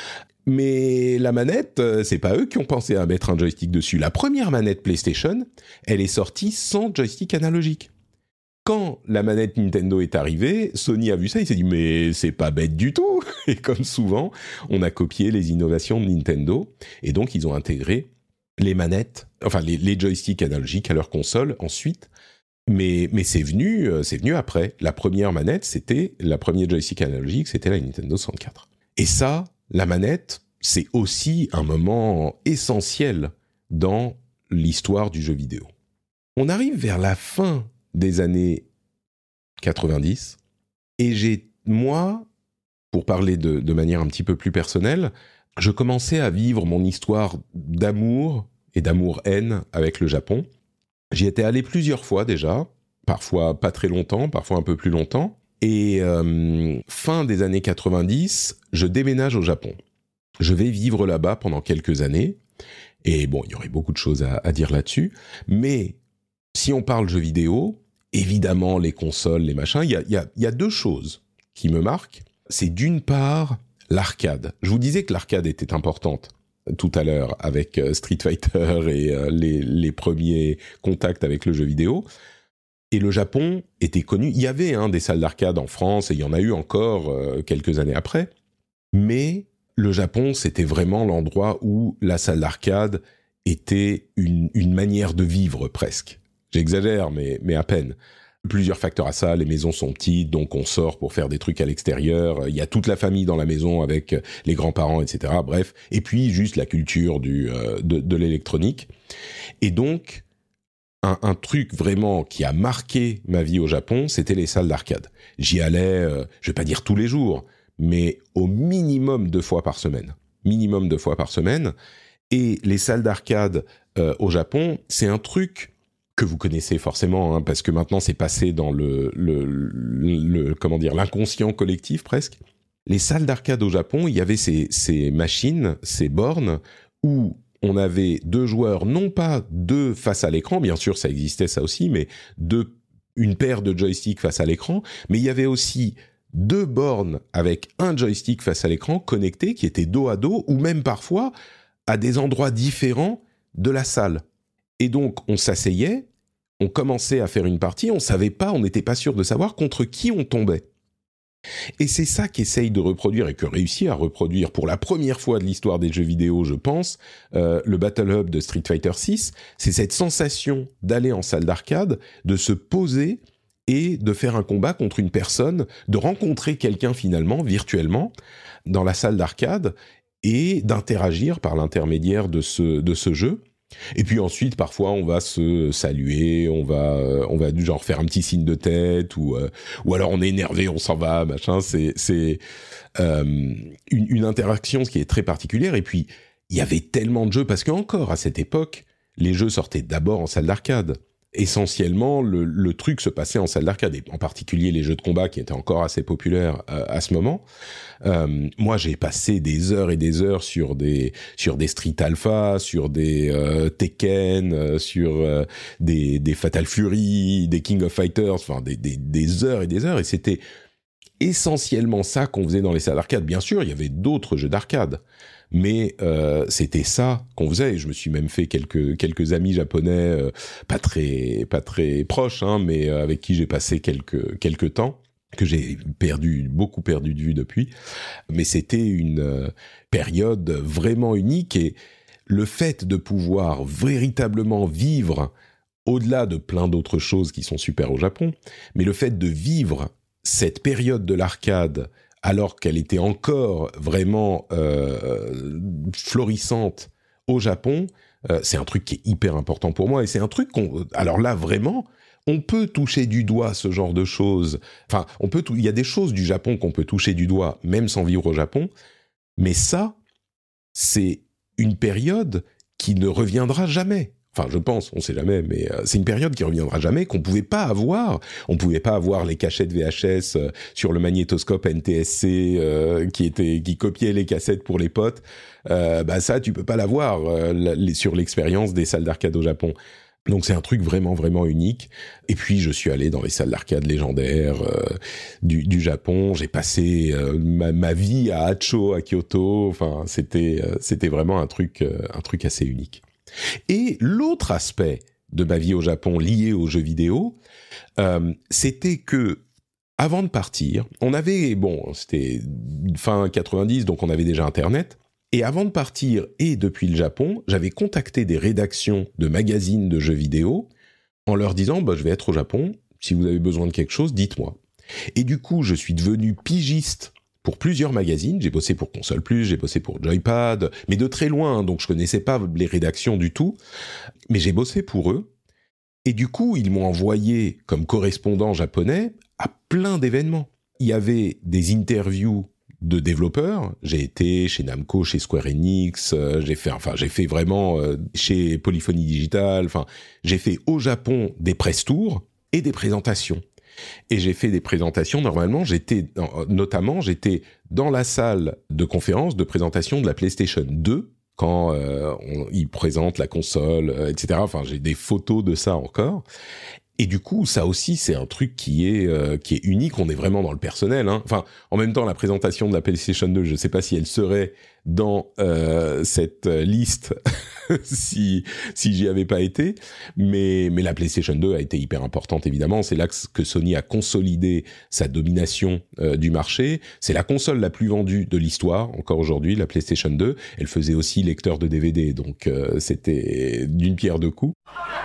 Mais la manette, euh, c'est pas eux qui ont pensé à mettre un joystick dessus. La première manette PlayStation, elle est sortie sans joystick analogique. Quand la manette Nintendo est arrivée, Sony a vu ça, il s'est dit « mais c'est pas bête du tout !» Et comme souvent, on a copié les innovations de Nintendo, et donc ils ont intégré les manettes, enfin les, les joysticks analogiques à leur console ensuite. Mais, mais c'est venu, c'est venu après. La première manette, c'était, la première joystick analogique, c'était la Nintendo soixante-quatre. Et ça, la manette, c'est aussi un moment essentiel dans l'histoire du jeu vidéo. On arrive vers la fin des années quatre-vingt-dix, et j'ai, moi, pour parler de, de manière un petit peu plus personnelle, je commençais à vivre mon histoire d'amour et d'amour-haine avec le Japon. J'y étais allé plusieurs fois déjà, parfois pas très longtemps, parfois un peu plus longtemps. Et euh, fin des années quatre-vingt-dix, je déménage au Japon. Je vais vivre là-bas pendant quelques années. Et bon, il y aurait beaucoup de choses à, à dire là-dessus. Mais si on parle jeux vidéo, évidemment, les consoles, les machins, il y a, y a, y a deux choses qui me marquent. C'est d'une part l'arcade. Je vous disais que l'arcade était importante tout à l'heure avec Street Fighter et euh, les, les premiers contacts avec le jeu vidéo. Et le Japon était connu. Il y avait hein, des salles d'arcade en France et il y en a eu encore euh, quelques années après. Mais le Japon, c'était vraiment l'endroit où la salle d'arcade était une, une manière de vivre presque. J'exagère, mais, mais à peine. Plusieurs facteurs à ça, les maisons sont petites, donc on sort pour faire des trucs à l'extérieur, il y a toute la famille dans la maison avec les grands-parents, et cetera, bref, et puis juste la culture du, euh, de, de l'électronique. Et donc, un, un truc vraiment qui a marqué ma vie au Japon, c'était les salles d'arcade. J'y allais, euh, je vais pas dire tous les jours, mais au minimum deux fois par semaine. Minimum deux fois par semaine. Et les salles d'arcade euh, au Japon, c'est un truc que vous connaissez forcément, hein, parce que maintenant c'est passé dans le, le, le, le comment dire, l'inconscient collectif presque. Les salles d'arcade au Japon, il y avait ces, ces machines, ces bornes, où on avait deux joueurs, non pas deux face à l'écran, bien sûr ça existait ça aussi, mais deux, une paire de joysticks face à l'écran, mais il y avait aussi deux bornes avec un joystick face à l'écran connectés qui étaient dos à dos, ou même parfois à des endroits différents de la salle. Et donc, on s'asseyait, on commençait à faire une partie, on savait pas, on n'était pas sûr de savoir contre qui on tombait. Et c'est ça qu'essaye de reproduire et que réussit à reproduire pour la première fois de l'histoire des jeux vidéo, je pense, euh, le Battle Hub de Street Fighter six. C'est cette sensation d'aller en salle d'arcade, de se poser et de faire un combat contre une personne, de rencontrer quelqu'un finalement, virtuellement, dans la salle d'arcade et d'interagir par l'intermédiaire de ce, de ce jeu. Et puis ensuite, parfois, on va se saluer, on va, euh, on va du genre faire un petit signe de tête, ou, euh, ou alors on est énervé, on s'en va, machin. C'est, c'est euh, une, une interaction qui est très particulière. Et puis, il y avait tellement de jeux, parce qu'encore à cette époque, les jeux sortaient d'abord en salle d'arcade. Essentiellement, le, le truc se passait en salle d'arcade, et en particulier les jeux de combat qui étaient encore assez populaires euh, à ce moment. Euh, moi, j'ai passé des heures et des heures sur des sur des Street Alpha, sur des euh, Tekken, euh, sur euh, des des Fatal Fury, des King of Fighters, enfin des, des des heures et des heures, et c'était essentiellement ça qu'on faisait dans les salles d'arcade. Bien sûr, il y avait d'autres jeux d'arcade, mais euh, c'était ça qu'on faisait. Et je me suis même fait quelques quelques amis japonais, euh, pas très pas très proches, hein, mais euh, avec qui j'ai passé quelques quelques temps, que j'ai perdu beaucoup perdu de vue depuis. Mais c'était une euh, période vraiment unique, et le fait de pouvoir véritablement vivre, au-delà de plein d'autres choses qui sont super au Japon, mais le fait de vivre cette période de l'arcade alors qu'elle était encore vraiment euh, florissante au Japon, euh, c'est un truc qui est hyper important pour moi, et c'est un truc qu'on... Alors là, vraiment, on peut toucher du doigt ce genre de choses. Enfin, on peut tou- il y a des choses du Japon qu'on peut toucher du doigt, même sans vivre au Japon, mais ça, c'est une période qui ne reviendra jamais. Enfin, je pense, on sait jamais, mais euh, c'est une période qui reviendra jamais, qu'on pouvait pas avoir. On pouvait pas avoir les cassettes V H S euh, sur le magnétoscope N T S C euh, qui était qui copiait les cassettes pour les potes. Euh, bah ça, tu peux pas l'avoir euh, les, sur l'expérience des salles d'arcade au Japon. Donc c'est un truc vraiment vraiment unique. Et puis je suis allé dans les salles d'arcade légendaires euh, du, du Japon. J'ai passé euh, ma, ma vie à Hacho, à Kyoto. Enfin, c'était euh, c'était vraiment un truc euh, un truc assez unique. Et l'autre aspect de ma vie au Japon lié aux jeux vidéo, euh, c'était que avant de partir, on avait, bon, c'était fin quatre-vingt-dix, donc on avait déjà Internet. Et avant de partir, et depuis le Japon, j'avais contacté des rédactions de magazines de jeux vidéo en leur disant, bah, je vais être au Japon, si vous avez besoin de quelque chose, dites-moi. Et du coup, je suis devenu pigiste pour plusieurs magazines. J'ai bossé pour Console Plus, j'ai bossé pour Joypad, mais de très loin, donc je connaissais pas les rédactions du tout. Mais j'ai bossé pour eux. Et du coup, ils m'ont envoyé comme correspondant japonais à plein d'événements. Il y avait des interviews de développeurs. J'ai été chez Namco, chez Square Enix, euh, j'ai fait, enfin, j'ai fait vraiment euh, chez Polyphony Digital. Enfin, j'ai fait au Japon des press tours et des présentations. Et j'ai fait des présentations, normalement, j'étais, notamment, j'étais dans la salle de conférence de présentation de la PlayStation deux, quand euh, on, ils présentent la console, euh, et cetera. Enfin, j'ai des photos de ça encore. Et du coup, ça aussi, c'est un truc qui est euh, qui est unique. On est vraiment dans le personnel, hein. Enfin, en même temps, la présentation de la PlayStation deux, je ne sais pas si elle serait dans euh, cette liste si si j'y avais pas été. Mais mais la PlayStation deux a été hyper importante, évidemment. C'est là que, que Sony a consolidé sa domination euh, du marché. C'est la console la plus vendue de l'histoire encore aujourd'hui, la PlayStation deux. Elle faisait aussi lecteur de D V D, donc euh, c'était d'une pierre deux coups.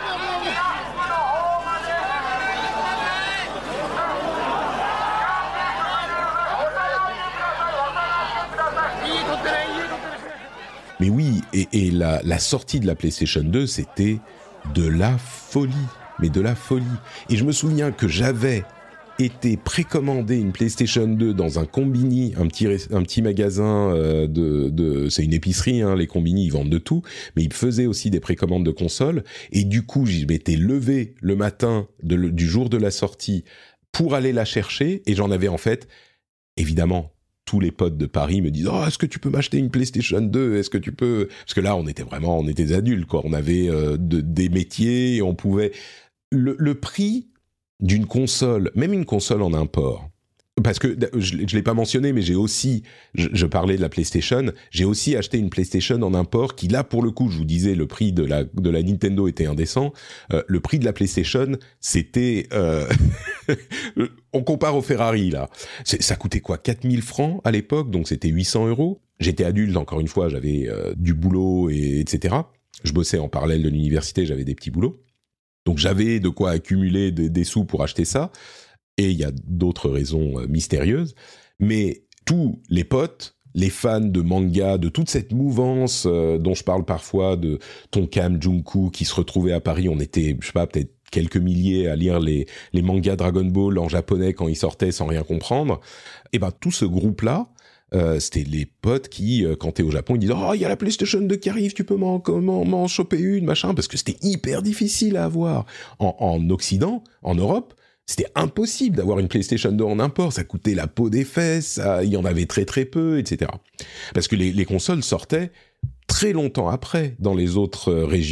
Mais oui, et, et la, la sortie de la PlayStation deux, c'était de la folie, mais de la folie. Et je me souviens que j'avais été précommandé une PlayStation deux dans un Combini, un petit, un petit magasin euh, de, de... C'est une épicerie, hein, les Combini, ils vendent de tout, mais ils faisaient aussi des précommandes de consoles. Et du coup, je m'étais levé le matin de, le, du jour de la sortie pour aller la chercher, et j'en avais en fait, évidemment... tous les potes de Paris me disent « Oh, est-ce que tu peux m'acheter une PlayStation deux ? Est-ce que tu peux... » Parce que là, on était vraiment... On était des adultes, quoi. On avait euh, de, des métiers et on pouvait... Le, le prix d'une console, même une console en import... Parce que, je ne l'ai pas mentionné, mais j'ai aussi... Je, je parlais de la PlayStation. J'ai aussi acheté une PlayStation en import qui, là, pour le coup, je vous disais, le prix de la, de la Nintendo était indécent. Euh, le prix de la PlayStation, c'était... Euh, on compare au Ferrari, là. C'est, ça coûtait quoi, quatre mille francs à l'époque, donc c'était huit cents euros. J'étais adulte, encore une fois, j'avais euh, du boulot, et, etc. Je bossais en parallèle de l'université, j'avais des petits boulots. Donc j'avais de quoi accumuler de, des sous pour acheter ça. Et il y a d'autres raisons euh, mystérieuses. Mais tous les potes, les fans de manga, de toute cette mouvance euh, dont je parle parfois, de Tonkam, Junko, qui se retrouvaient à Paris, on était, je sais pas, peut-être quelques milliers à lire les, les mangas Dragon Ball en japonais quand ils sortaient sans rien comprendre. Et ben tout ce groupe-là, euh, c'était les potes qui, euh, quand t'es au Japon, ils disent « Oh, il y a la PlayStation deux qui arrive, tu peux m'en, m'en, m'en choper une, machin », parce que c'était hyper difficile à avoir. En, en Occident, en Europe, c'était impossible d'avoir une PlayStation deux en import, ça coûtait la peau des fesses, ça, il y en avait très très peu, et cetera. Parce que les, les consoles sortaient très longtemps après dans les autres euh, régions.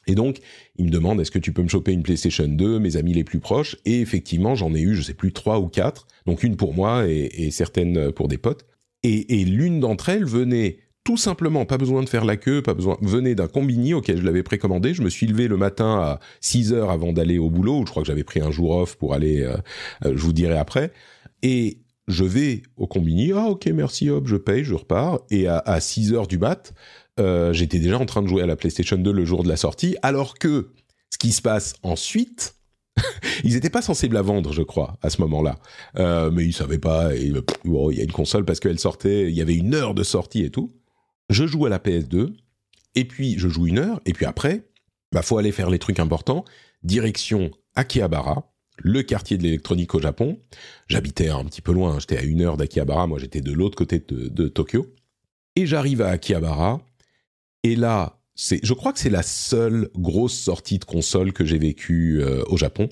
Et donc, il me demande, est-ce que tu peux me choper une PlayStation deux, mes amis les plus proches ? Et effectivement, j'en ai eu, je sais plus, trois ou quatre. Donc, une pour moi et, et certaines pour des potes. Et, et l'une d'entre elles venait tout simplement, pas besoin de faire la queue, pas besoin, venait d'un combini auquel je l'avais précommandé. Je me suis levé le matin à six heures avant d'aller au boulot, où je crois que j'avais pris un jour off pour aller, euh, euh, je vous dirai après. Et je vais au combini, ah ok, merci, hop, je paye, je repars. Et à, à six heures du mat', Euh, j'étais déjà en train de jouer à la PlayStation deux le jour de la sortie, alors que ce qui se passe ensuite, ils n'étaient pas censés me la vendre, je crois, à ce moment-là. Euh, mais ils savaient pas, et, oh, il y a une console parce qu'elle sortait, il y avait une heure de sortie et tout. Je joue à la P S deux, et puis je joue une heure, et puis après, bah, faut aller faire les trucs importants. Direction Akihabara, le quartier de l'électronique au Japon. J'habitais un petit peu loin, j'étais à une heure d'Akihabara, moi j'étais de l'autre côté de, de Tokyo. Et j'arrive à Akihabara, et là, c'est, je crois que c'est la seule grosse sortie de console que j'ai vécue euh, au Japon.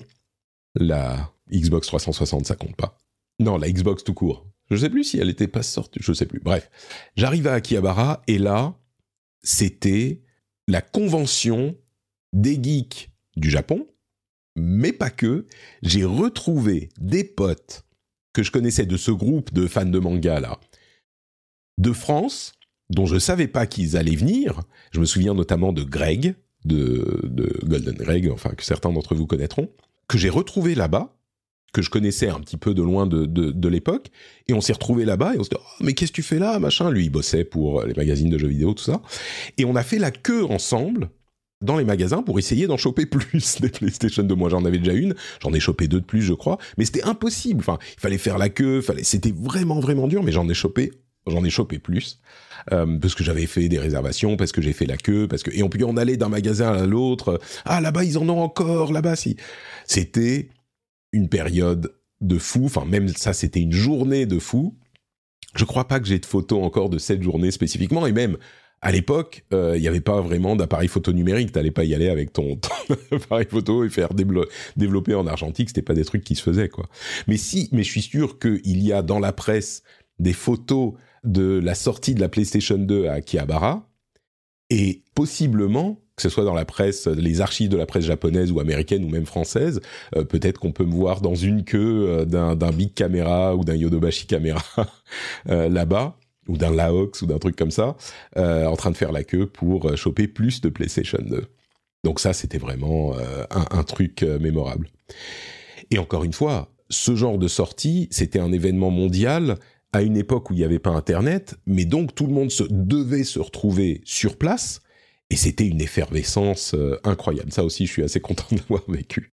La Xbox trois cent soixante, ça compte pas. Non, la Xbox tout court. Je sais plus si elle était pas sortie, je sais plus. Bref, j'arrive à Akihabara, et là, c'était la convention des geeks du Japon, mais pas que. J'ai retrouvé des potes que je connaissais de ce groupe de fans de manga, là, de France, dont je savais pas qu'ils allaient venir. Je me souviens notamment de Greg, de, de Golden Greg, enfin que certains d'entre vous connaîtront, que j'ai retrouvé là-bas, que je connaissais un petit peu de loin de, de, de l'époque, et on s'est retrouvés là-bas, et on se dit « Oh, mais qu'est-ce que tu fais là, machin ?» Lui, il bossait pour les magazines de jeux vidéo, tout ça. Et on a fait la queue ensemble dans les magasins pour essayer d'en choper plus des PlayStation deux. Moi, j'en avais déjà une, j'en ai chopé deux de plus, je crois, mais c'était impossible. Enfin, il fallait faire la queue, fallait... c'était vraiment, vraiment dur, mais j'en ai chopé, j'en ai chopé plus. Euh, parce que j'avais fait des réservations, parce que j'ai fait la queue, parce que et on, puis on allait d'un magasin à l'autre. Ah, là-bas ils en ont encore, là-bas si. C'était une période de fou. Enfin, même ça, c'était une journée de fou. Je crois pas que j'ai de photos encore de cette journée spécifiquement. Et même à l'époque, il euh, y avait pas vraiment d'appareil photo numérique. T'allais pas y aller avec ton, ton appareil photo et faire déblo- développer en argentique. C'était pas des trucs qui se faisaient, quoi. Mais si, mais je suis sûr qu'il y a dans la presse des photos de la sortie de la PlayStation deux à Akihabara, et possiblement, que ce soit dans la presse, les archives de la presse japonaise ou américaine ou même française, euh, peut-être qu'on peut me voir dans une queue euh, d'un, d'un Big Camera ou d'un Yodobashi Camera euh, là-bas, ou d'un Laox ou d'un truc comme ça, euh, en train de faire la queue pour choper plus de PlayStation deux. Donc ça, c'était vraiment euh, un, un truc euh, mémorable. Et encore une fois, ce genre de sortie, c'était un événement mondial à une époque où il n'y avait pas Internet, mais donc tout le monde se, devait se retrouver sur place, et c'était une effervescence euh, incroyable. Ça aussi, je suis assez content d'avoir vécu.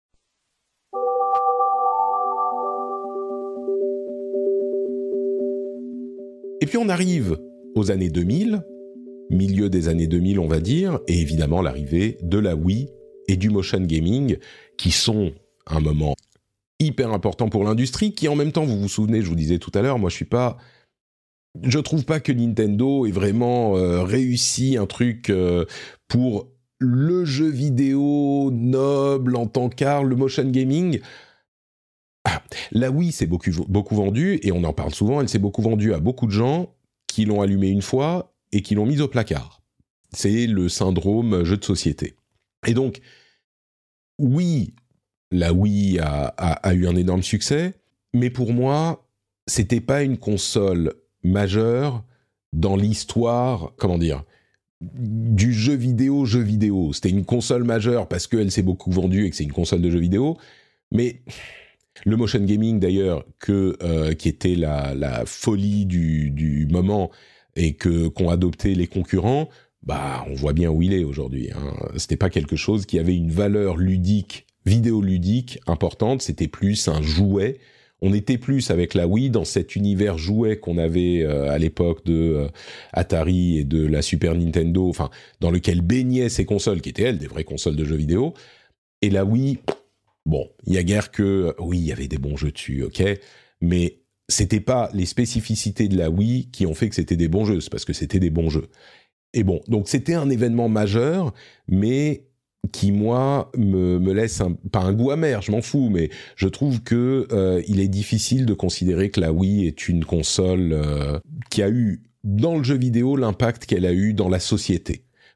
Et puis on arrive aux années deux mille, milieu des années deux mille on va dire, et évidemment l'arrivée de la Wii et du motion gaming, qui sont un moment hyper important pour l'industrie, qui en même temps, vous vous souvenez, je vous disais tout à l'heure, moi je suis pas, je trouve pas que Nintendo ait vraiment euh, réussi un truc euh, pour le jeu vidéo noble en tant qu'art, le motion gaming. Ah, la Wii s'est beaucoup, beaucoup vendue, et on en parle souvent, elle s'est beaucoup vendue à beaucoup de gens qui l'ont allumée une fois et qui l'ont mise au placard. C'est le syndrome jeu de société. Et donc, oui, la Wii a, a, a eu un énorme succès, mais pour moi, c'était pas une console majeure dans l'histoire, comment dire, du jeu vidéo, jeu vidéo. C'était une console majeure parce qu'elle s'est beaucoup vendue et que c'est une console de jeux vidéo, mais le motion gaming d'ailleurs, que, euh, qui était la, la folie du, du moment et que, qu'ont adopté les concurrents, bah, on voit bien où il est aujourd'hui, hein. C'était pas quelque chose qui avait une valeur ludique, vidéoludique importante, c'était plus un jouet. On était plus avec la Wii dans cet univers jouet qu'on avait euh, à l'époque de euh, Atari et de la Super Nintendo, enfin, dans lequel baignaient ces consoles, qui étaient, elles, des vraies consoles de jeux vidéo. Et la Wii, bon, il y a guère que... Oui, il y avait des bons jeux dessus, ok, mais c'était pas les spécificités de la Wii qui ont fait que c'était des bons jeux, c'est parce que c'était des bons jeux. Et bon, donc c'était un événement majeur, mais qui, moi, me, me laisse un, pas un goût amer, je m'en fous, mais je trouve que euh, il est difficile de considérer que la Wii est une console euh, qui a eu, dans le jeu vidéo, l'impact qu'elle a eu dans la société.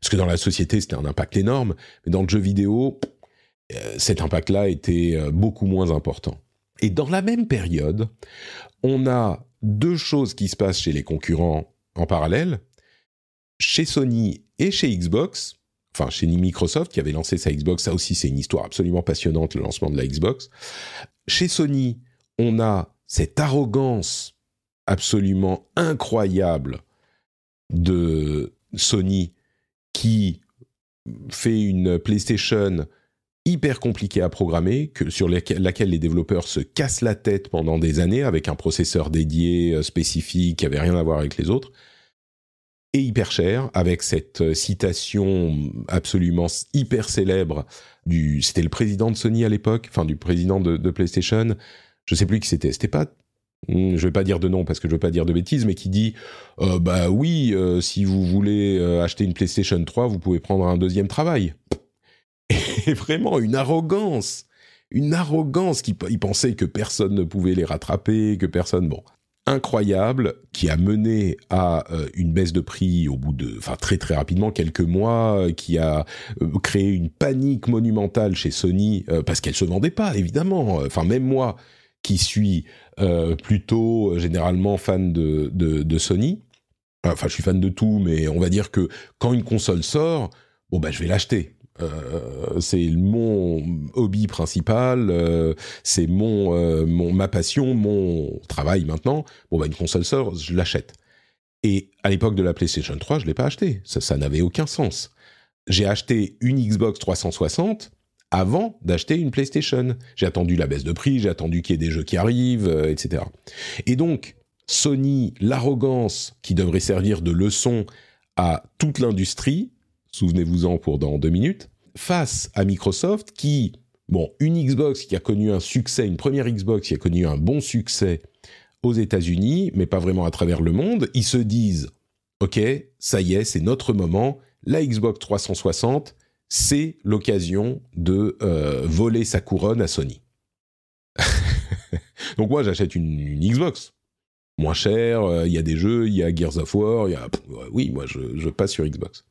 Parce que dans la société, c'était un impact énorme, mais dans le jeu vidéo, euh, cet impact-là était euh, beaucoup moins important. Et dans la même période, on a deux choses qui se passent chez les concurrents en parallèle. Chez Sony et chez Xbox, enfin chez Microsoft qui avait lancé sa Xbox, ça aussi c'est une histoire absolument passionnante, le lancement de la Xbox. Chez Sony, on a cette arrogance absolument incroyable de Sony qui fait une PlayStation hyper compliquée à programmer, que, sur laquelle, laquelle les développeurs se cassent la tête pendant des années avec un processeur dédié, euh, spécifique, qui avait rien à voir avec les autres, et hyper cher, avec cette citation absolument hyper célèbre du, c'était le président de Sony à l'époque, enfin du président de, de PlayStation, je sais plus qui c'était, c'était pas, je vais pas dire de nom parce que je veux pas dire de bêtises, mais qui dit, euh, bah oui, euh, si vous voulez euh, acheter une PlayStation trois, vous pouvez prendre un deuxième travail. Et vraiment une arrogance, une arrogance qui il pensait que personne ne pouvait les rattraper, que personne, bon, incroyable, qui a mené à euh, une baisse de prix au bout de, enfin très très rapidement, quelques mois, qui a euh, créé une panique monumentale chez Sony euh, parce qu'elle se vendait pas, évidemment. Enfin même moi, qui suis euh, plutôt euh, généralement fan de, de de Sony, enfin je suis fan de tout, mais on va dire que quand une console sort, bon bah je vais l'acheter. Euh, c'est mon hobby principal, euh, c'est mon, euh, mon ma passion, mon travail maintenant. Bon bah une console sort, je l'achète. Et à l'époque de la PlayStation trois, je l'ai pas acheté. Ça, ça n'avait aucun sens. J'ai acheté une Xbox trois cent soixante avant d'acheter une PlayStation. J'ai attendu la baisse de prix, j'ai attendu qu'il y ait des jeux qui arrivent, euh, et cetera. Et donc Sony, l'arrogance qui devrait servir de leçon à toute l'industrie. Souvenez-vous-en pour dans deux minutes, face à Microsoft qui, bon, une Xbox qui a connu un succès, une première Xbox qui a connu un bon succès aux États-Unis, mais pas vraiment à travers le monde, ils se disent, ok, ça y est, c'est notre moment, la Xbox trois cent soixante, c'est l'occasion de euh, voler sa couronne à Sony. Donc moi, j'achète une, une Xbox. Moins cher, il euh, y a des jeux, il y a Gears of War, il y a... Oui, moi, je, je passe sur Xbox.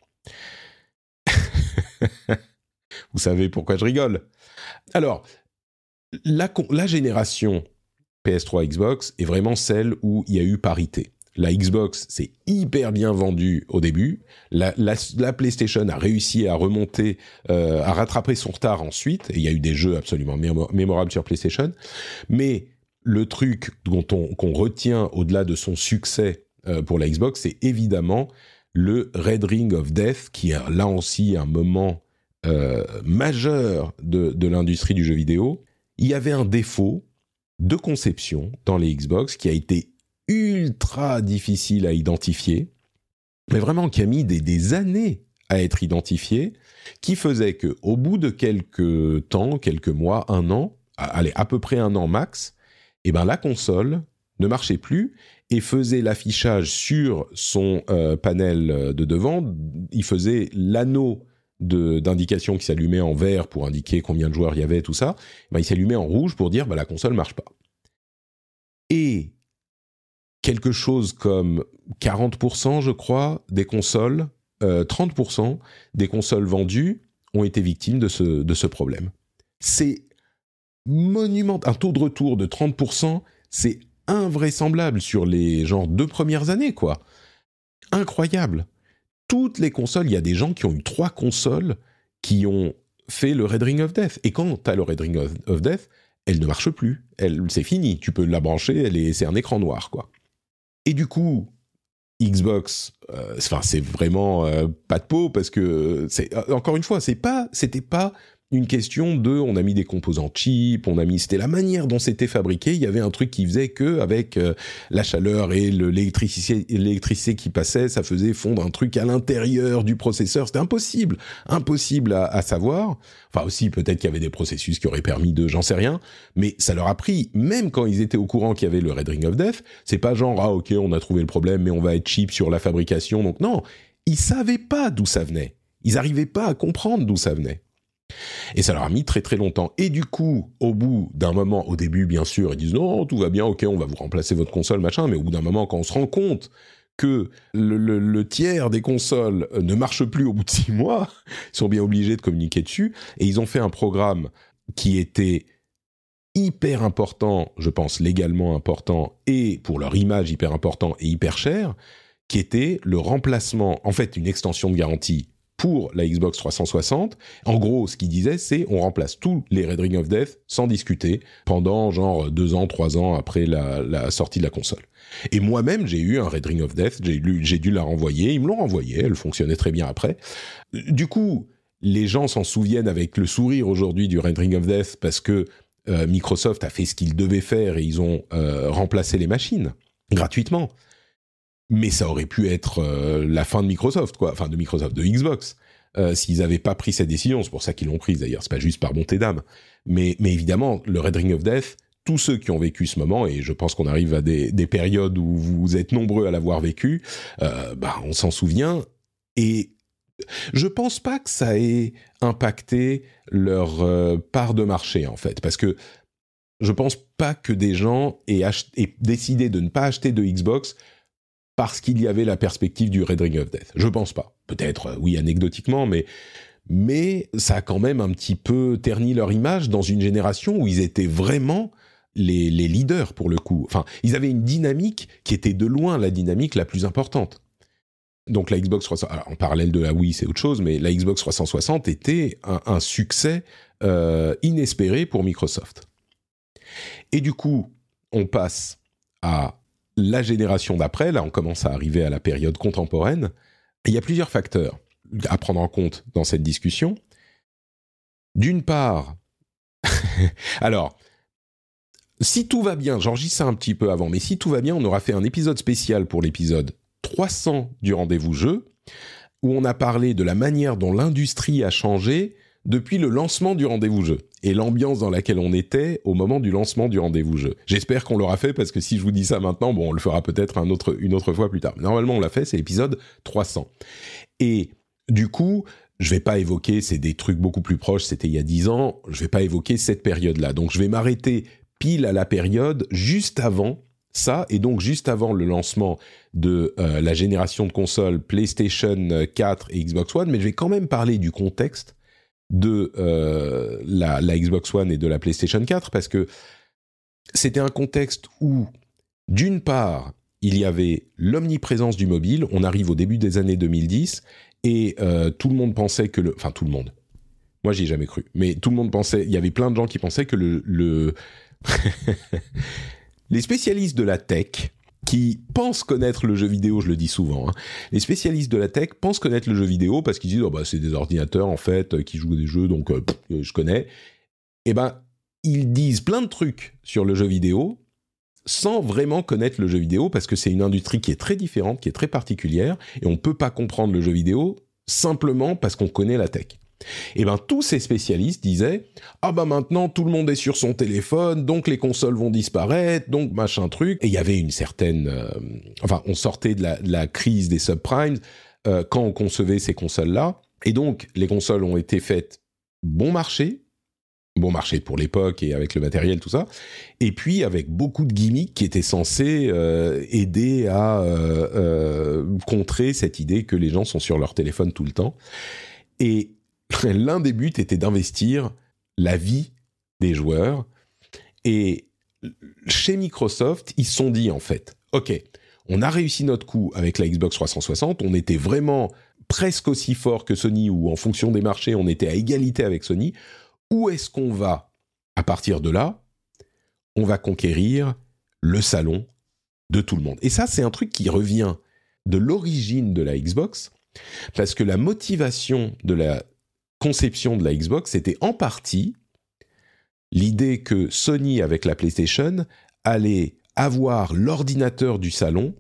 Vous savez pourquoi je rigole. Alors, la, la génération P S trois Xbox est vraiment celle où il y a eu parité. La Xbox s'est hyper bien vendue au début. La, la, la PlayStation a réussi à remonter, euh, à rattraper son retard ensuite. Et il y a eu des jeux absolument mémo- mémorables sur PlayStation. Mais le truc dont on, qu'on retient au-delà de son succès euh, pour la Xbox, c'est évidemment le Red Ring of Death, qui est là aussi un moment euh, majeur de, de l'industrie du jeu vidéo. Il y avait un défaut de conception dans les Xbox qui a été ultra difficile à identifier, mais vraiment qui a mis des, des années à être identifié, qui faisait qu'au bout de quelques temps, quelques mois, un an, allez, à peu près un an max, eh ben, la console ne marchait plus et faisait l'affichage sur son euh, panel de devant. Il faisait l'anneau de, d'indication qui s'allumait en vert pour indiquer combien de joueurs il y avait, tout ça. Ben, il s'allumait en rouge pour dire ben, la console ne marche pas. Et quelque chose comme quarante pour cent, je crois, des consoles, euh, trente pour cent des consoles vendues ont été victimes de ce, de ce problème. C'est monumental. Un taux de retour de trente pour cent, c'est invraisemblable sur les genre deux premières années, quoi. Incroyable. Toutes les consoles, il y a des gens qui ont eu trois consoles qui ont fait le Red Ring of Death. Et quand tu as le Red Ring of, of Death, elle ne marche plus. Elle, c'est fini. Tu peux la brancher, elle est, c'est un écran noir, quoi. Et du coup, Xbox, euh, enfin, c'est vraiment euh, pas de peau parce que, c'est, euh, encore une fois, c'est pas, c'était pas une question de, on a mis des composants cheap, on a mis, c'était la manière dont c'était fabriqué. Il y avait un truc qui faisait que, avec euh, la chaleur et le, l'électricité, l'électricité qui passait, ça faisait fondre un truc à l'intérieur du processeur. C'était impossible, impossible à, à savoir. Enfin aussi, peut-être qu'il y avait des processus qui auraient permis de, j'en sais rien, mais ça leur a pris, même quand ils étaient au courant qu'il y avait le Red Ring of Death, c'est pas genre, ah ok, on a trouvé le problème, mais on va être cheap sur la fabrication. Donc non, ils savaient pas d'où ça venait. Ils arrivaient pas à comprendre d'où ça venait. Et ça leur a mis très très longtemps. Et du coup, au bout d'un moment, au début bien sûr, ils disent non, tout va bien, ok, on va vous remplacer votre console, machin, mais au bout d'un moment, quand on se rend compte que le, le, le tiers des consoles ne marche plus au bout de six mois, ils sont bien obligés de communiquer dessus, et ils ont fait un programme qui était hyper important, je pense légalement important, et pour leur image hyper important et hyper cher, qui était le remplacement, en fait une extension de garantie pour la Xbox trois cent soixante. En gros, ce qu'ils disaient, c'est on remplace tous les Red Ring of Death sans discuter pendant genre deux ans, trois ans après la, la sortie de la console. Et moi-même, j'ai eu un Red Ring of Death, j'ai, lu, j'ai dû la renvoyer, ils me l'ont renvoyée, elle fonctionnait très bien après. Du coup, les gens s'en souviennent avec le sourire aujourd'hui du Red Ring of Death parce que euh, Microsoft a fait ce qu'il devait faire et ils ont euh, remplacé les machines gratuitement. Mais ça aurait pu être euh, la fin de Microsoft, quoi. Enfin, de Microsoft, de Xbox, euh, s'ils n'avaient pas pris cette décision. C'est pour ça qu'ils l'ont prise, d'ailleurs. C'est pas juste par bonté d'âme. Mais, mais évidemment, le Red Ring of Death, tous ceux qui ont vécu ce moment, et je pense qu'on arrive à des, des périodes où vous êtes nombreux à l'avoir vécu, euh, bah, on s'en souvient. Et je pense pas que ça ait impacté leur euh, part de marché, en fait. Parce que je pense pas que des gens aient, ach- aient décidé de ne pas acheter de Xbox parce qu'il y avait la perspective du Red Ring of Death. Je pense pas. Peut-être, euh, oui, anecdotiquement, mais, mais ça a quand même un petit peu terni leur image dans une génération où ils étaient vraiment les, les leaders, pour le coup. Enfin, ils avaient une dynamique qui était de loin la dynamique la plus importante. Donc la Xbox trois cents, alors en parallèle de la Wii, c'est autre chose, mais la Xbox trois cent soixante était un, un succès euh, inespéré pour Microsoft. Et du coup, on passe à la génération d'après, là on commence à arriver à la période contemporaine, et il y a plusieurs facteurs à prendre en compte dans cette discussion. D'une part, alors, si tout va bien, j'enregistre ça un petit peu avant, mais si tout va bien, on aura fait un épisode spécial pour l'épisode trois cents du Rendez-vous Jeu, où on a parlé de la manière dont l'industrie a changé depuis le lancement du Rendez-vous Jeu et l'ambiance dans laquelle on était au moment du lancement du Rendez-vous Jeu. J'espère qu'on l'aura fait parce que si je vous dis ça maintenant, bon, on le fera peut-être un autre, une autre fois plus tard. Mais normalement, on l'a fait, c'est l'épisode trois cents. Et du coup, je vais pas évoquer, c'est des trucs beaucoup plus proches, c'était il y a dix ans, je vais pas évoquer cette période-là. Donc, je vais m'arrêter pile à la période juste avant ça, et donc juste avant le lancement de euh, la génération de consoles PlayStation quatre et Xbox One, mais je vais quand même parler du contexte de euh, la, la Xbox One et de la PlayStation quatre, parce que c'était un contexte où, d'une part, il y avait l'omniprésence du mobile, on arrive au début des années deux mille dix, et euh, tout le monde pensait que le... Enfin, tout le monde. Moi, j'y ai jamais cru. Mais tout le monde pensait... Il y avait plein de gens qui pensaient que le... le les spécialistes de la tech, qui pensent connaître le jeu vidéo, je le dis souvent, hein, les spécialistes de la tech pensent connaître le jeu vidéo parce qu'ils disent oh bah, c'est des ordinateurs en fait qui jouent des jeux, donc euh, pff, je connais. Et ben, ils disent plein de trucs sur le jeu vidéo sans vraiment connaître le jeu vidéo parce que c'est une industrie qui est très différente, qui est très particulière, et on ne peut pas comprendre le jeu vidéo simplement parce qu'on connaît la tech. Et ben tous ces spécialistes disaient ah bah maintenant tout le monde est sur son téléphone, donc les consoles vont disparaître, donc machin truc. Et il y avait une certaine, euh, enfin on sortait de la, de la crise des subprimes euh, quand on concevait ces consoles-là, et donc les consoles ont été faites bon marché, bon marché pour l'époque et avec le matériel tout ça, et puis avec beaucoup de gimmicks qui étaient censés euh, aider à euh, euh, contrer cette idée que les gens sont sur leur téléphone tout le temps. Et l'un des buts était d'investir la vie des joueurs. Et chez Microsoft, ils se sont dit en fait, ok, on a réussi notre coup avec la Xbox trois cent soixante, on était vraiment presque aussi fort que Sony, ou en fonction des marchés, on était à égalité avec Sony. Où est-ce qu'on va, à partir de là, on va conquérir le salon de tout le monde. Et ça, c'est un truc qui revient de l'origine de la Xbox, parce que la motivation de la conception de la Xbox, c'était en partie l'idée que Sony, avec la PlayStation, allait avoir l'ordinateur du salon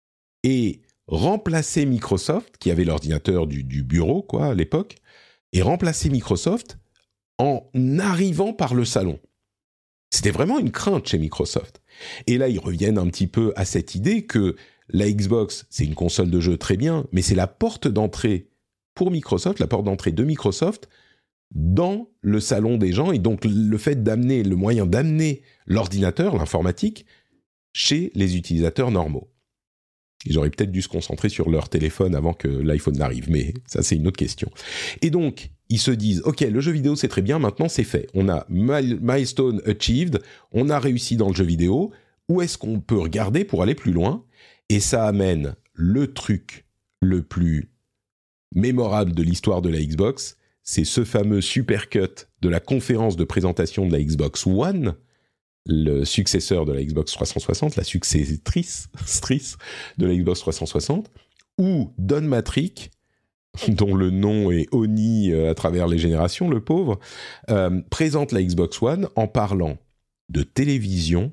et remplacer Microsoft, qui avait l'ordinateur du, du bureau, quoi, à l'époque, et remplacer Microsoft en arrivant par le salon. C'était vraiment une crainte chez Microsoft. Et là, ils reviennent un petit peu à cette idée que la Xbox, c'est une console de jeu très bien, mais c'est la porte d'entrée pour Microsoft, la porte d'entrée de Microsoft dans le salon des gens, et donc le fait d'amener, le moyen d'amener l'ordinateur, l'informatique, chez les utilisateurs normaux. Ils auraient peut-être dû se concentrer sur leur téléphone avant que l'iPhone n'arrive, mais ça, c'est une autre question. Et donc, ils se disent, OK, le jeu vidéo, c'est très bien, maintenant, c'est fait. On a milestone achieved, on a réussi dans le jeu vidéo. Où est-ce qu'on peut regarder pour aller plus loin ? Et ça amène le truc le plus mémorable de l'histoire de la Xbox, c'est ce fameux supercut de la conférence de présentation de la Xbox One, le successeur de la Xbox trois cent soixante, la successrice de la Xbox trois cent soixante, où Don Matrick, dont le nom est honni à travers les générations, le pauvre, euh, présente la Xbox One en parlant de télévision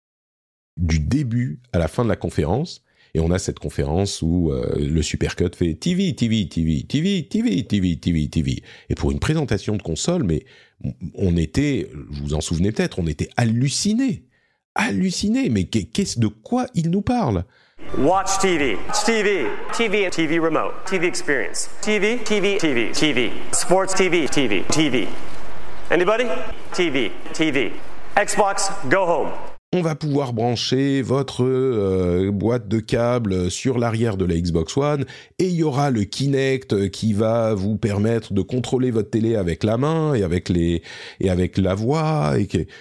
du début à la fin de la conférence. Et on a cette conférence où euh, le supercut fait T V, T V, T V, T V, T V, T V, T V, T V. Et pour une présentation de console, mais on était, vous vous en souvenez peut-être, on était hallucinés. Hallucinés. Mais qu'est-ce de quoi il nous parle ? Watch T V. T V. T V and T V remote. T V experience. T V. T V. T V. T V. Sports T V. T V. T V. Anybody? T V. T V. Xbox, go home. On va pouvoir brancher votre euh, boîte de câbles sur l'arrière de la Xbox One et il y aura le Kinect qui va vous permettre de contrôler votre télé avec la main et avec les et avec la voix et que...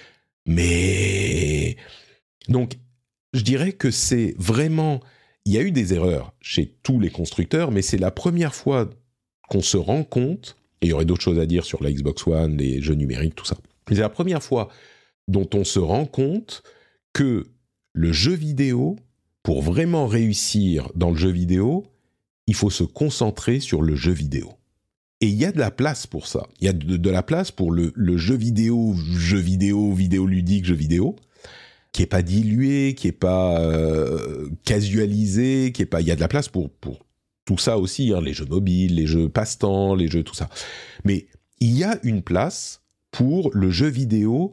mais donc je dirais que c'est vraiment, il y a eu des erreurs chez tous les constructeurs, mais c'est la première fois qu'on se rend compte, et il y aurait d'autres choses à dire sur la Xbox One, les jeux numériques, tout ça, mais c'est la première fois dont on se rend compte que le jeu vidéo, pour vraiment réussir dans le jeu vidéo, il faut se concentrer sur le jeu vidéo. Et il y a de la place pour ça. Il y a de, de la place pour le, le jeu vidéo, jeu vidéo, vidéo ludique, jeu vidéo, qui est pas dilué, qui est pas euh, casualisé, qui est pas. Il y a de la place pour pour tout ça aussi, hein, les jeux mobiles, les jeux passe-temps, les jeux tout ça. Mais il y a une place pour le jeu vidéo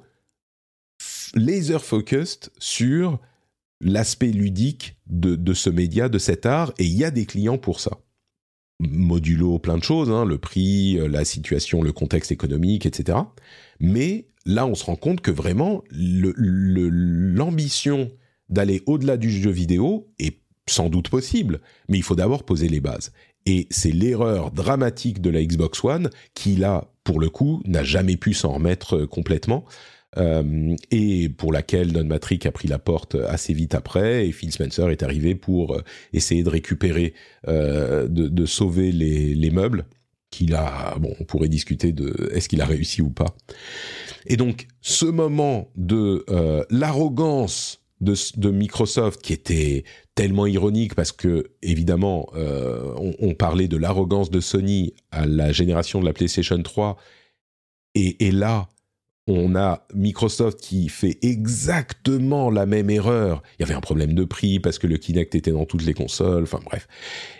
laser focused sur l'aspect ludique de, de ce média, de cet art, et il y a des clients pour ça. Modulo plein de choses, hein, le prix, la situation, le contexte économique, et cetera. Mais là, on se rend compte que vraiment, le, le, l'ambition d'aller au-delà du jeu vidéo est sans doute possible, mais il faut d'abord poser les bases. Et c'est l'erreur dramatique de la Xbox One qui, là, pour le coup, n'a jamais pu s'en remettre complètement. Euh, et pour laquelle Don Matrick a pris la porte assez vite après, et Phil Spencer est arrivé pour essayer de récupérer, euh, de, de sauver les, les meubles, qu'il a, bon, on pourrait discuter de est-ce qu'il a réussi ou pas. Et donc, ce moment de euh, l'arrogance de, de Microsoft, qui était tellement ironique, parce que, évidemment, euh, on, on parlait de l'arrogance de Sony à la génération de la PlayStation trois, et, et là, on a Microsoft qui fait exactement la même erreur. Il y avait un problème de prix parce que le Kinect était dans toutes les consoles, enfin bref.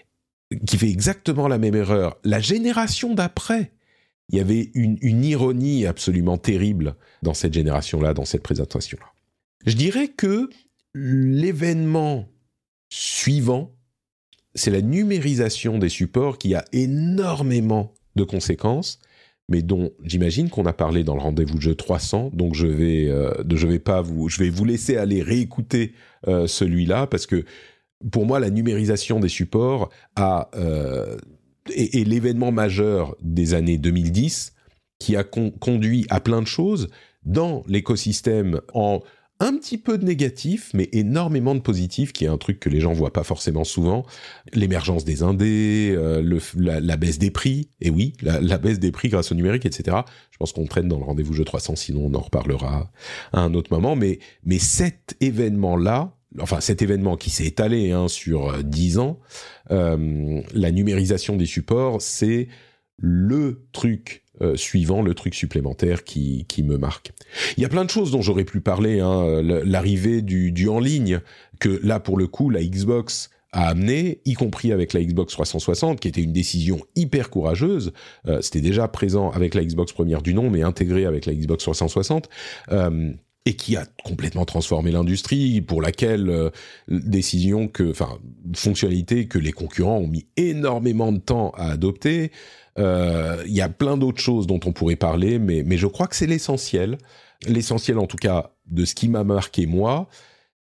Qui fait exactement la même erreur. La génération d'après, il y avait une, une ironie absolument terrible dans cette génération-là, dans cette présentation-là. Je dirais que l'événement suivant, c'est la numérisation des supports qui a énormément de conséquences, mais dont j'imagine qu'on a parlé dans le rendez-vous jeu trois cents, donc je vais, euh, je vais pas vous, je vais vous laisser aller réécouter euh, celui-là, parce que pour moi, la numérisation des supports a, euh, est, est l'événement majeur des années deux mille dix, qui a con- conduit à plein de choses dans l'écosystème, en un petit peu de négatif, mais énormément de positif, qui est un truc que les gens voient pas forcément souvent. L'émergence des indés, euh, le, la, la baisse des prix, et oui, la, la baisse des prix grâce au numérique, et cetera. Je pense qu'on traîne dans le rendez-vous jeu trois cents, sinon on en reparlera à un autre moment. Mais, mais cet événement-là, enfin cet événement qui s'est étalé hein, sur dix ans, euh, la numérisation des supports, c'est le truc Euh, suivant, le truc supplémentaire qui, qui me marque. Il y a plein de choses dont j'aurais pu parler, hein, l'arrivée du, du en ligne, que là, pour le coup, la Xbox a amené, y compris avec la Xbox trois cent soixante, qui était une décision hyper courageuse. Euh, c'était déjà présent avec la Xbox première du nom, mais intégré avec la Xbox trois cent soixante, euh, et qui a complètement transformé l'industrie, pour laquelle euh, décision que, enfin, fonctionnalité que les concurrents ont mis énormément de temps à adopter. Il euh, y a plein d'autres choses dont on pourrait parler, mais, mais je crois que c'est l'essentiel. L'essentiel, en tout cas, de ce qui m'a marqué, moi,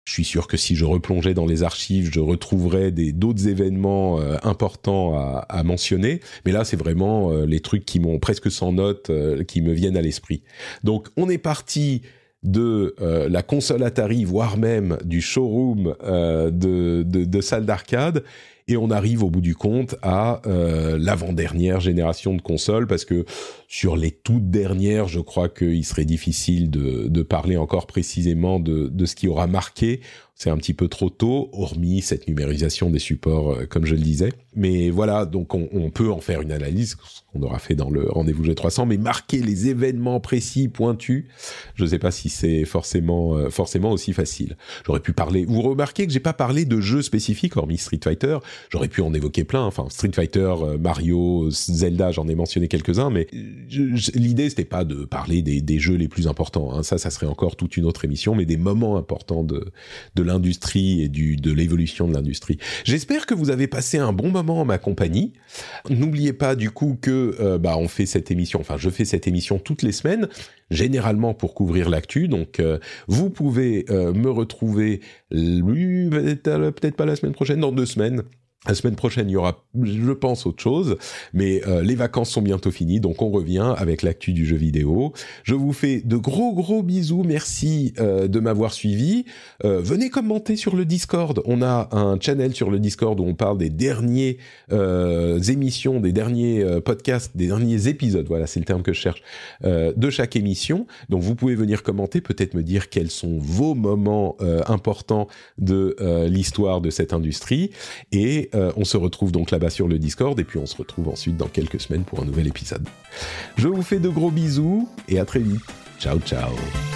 Je suis sûr que si je replongeais dans les archives, je retrouverais des, d'autres événements euh, importants à, à mentionner. Mais là, c'est vraiment euh, les trucs qui m'ont presque sans notes, euh, qui me viennent à l'esprit. Donc, on est parti de euh, la console Atari, voire même du showroom euh, de, de, de salle d'arcade. Et on arrive au bout du compte à euh, l'avant-dernière génération de consoles, parce que sur les toutes dernières, je crois qu'il serait difficile de, de parler encore précisément de, de ce qui aura marqué. C'est un petit peu trop tôt, hormis cette numérisation des supports, euh, comme je le disais. Mais voilà, donc on, on peut en faire une analyse, ce qu'on aura fait dans le Rendez-vous G trois cents, mais marquer les événements précis, pointus, je ne sais pas si c'est forcément, euh, forcément aussi facile. J'aurais pu parler... Vous remarquez que j'ai pas parlé de jeux spécifiques, hormis Street Fighter. J'aurais pu en évoquer plein, enfin Street Fighter, euh, Mario, Zelda, j'en ai mentionné quelques-uns, mais je, je, l'idée c'était pas de parler des, des jeux les plus importants, hein. Ça, ça serait encore toute une autre émission, mais des moments importants de, de l'industrie et du, de l'évolution de l'industrie. J'espère que vous avez passé un bon moment en ma compagnie. N'oubliez pas du coup que euh, bah, on fait cette émission, enfin je fais cette émission toutes les semaines, généralement pour couvrir l'actu, donc euh, vous pouvez euh, me retrouver lui, peut-être pas la semaine prochaine, dans deux semaines. La semaine prochaine, il y aura, je pense, autre chose, mais euh, les vacances sont bientôt finies, donc on revient avec l'actu du jeu vidéo. Je vous fais de gros gros bisous, merci euh, de m'avoir suivi. Euh, venez commenter sur le Discord, on a un channel sur le Discord où on parle des derniers euh, émissions, des derniers euh, podcasts, des derniers épisodes, voilà, c'est le terme que je cherche, euh, de chaque émission. Donc vous pouvez venir commenter, peut-être me dire quels sont vos moments euh, importants de euh, l'histoire de cette industrie, et Euh, on se retrouve donc là-bas sur le Discord, et puis on se retrouve ensuite dans quelques semaines pour un nouvel épisode. Je vous fais de gros bisous et à très vite. Ciao, ciao.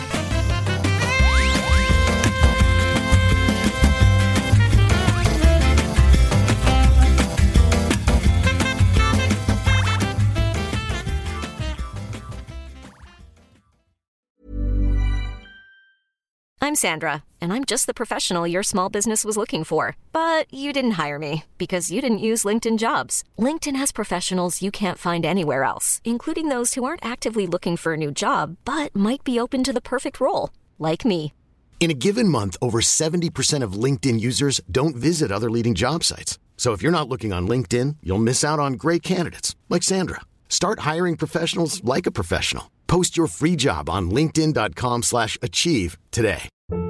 I'm Sandra, and I'm just the professional your small business was looking for. But you didn't hire me because you didn't use LinkedIn Jobs. LinkedIn has professionals you can't find anywhere else, including those who aren't actively looking for a new job, but might be open to the perfect role, like me. In a given month, over seventy percent of LinkedIn users don't visit other leading job sites. So if you're not looking on LinkedIn, you'll miss out on great candidates, like Sandra. Start hiring professionals like a professional. Post your free job on linkedin.com slash achieve today.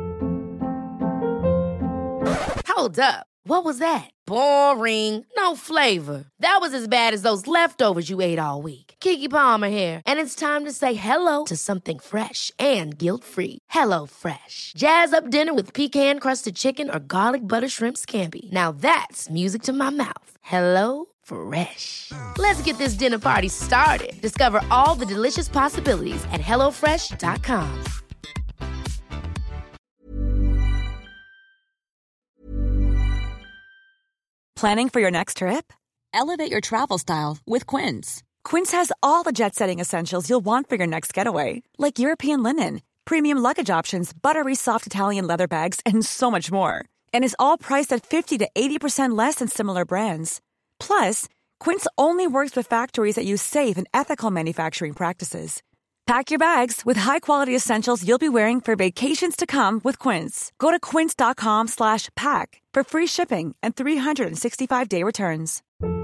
Hold up. What was that? Boring. No flavor. That was as bad as those leftovers you ate all week. Keke Palmer here, and it's time to say hello to something fresh and guilt-free. Hello Fresh. Jazz up dinner with pecan-crusted chicken or garlic butter shrimp scampi. Now that's music to my mouth. Hello Fresh. Let's get this dinner party started. Discover all the delicious possibilities at hello fresh dot com. Planning for your next trip? Elevate your travel style with Quince. Quince has all the jet-setting essentials you'll want for your next getaway, like European linen, premium luggage options, buttery soft Italian leather bags, and so much more. And is all priced at fifty to eighty percent less than similar brands. Plus, Quince only works with factories that use safe and ethical manufacturing practices. Pack your bags with high-quality essentials you'll be wearing for vacations to come with Quince. Go to quince.com slash pack for free shipping and three sixty-five day returns.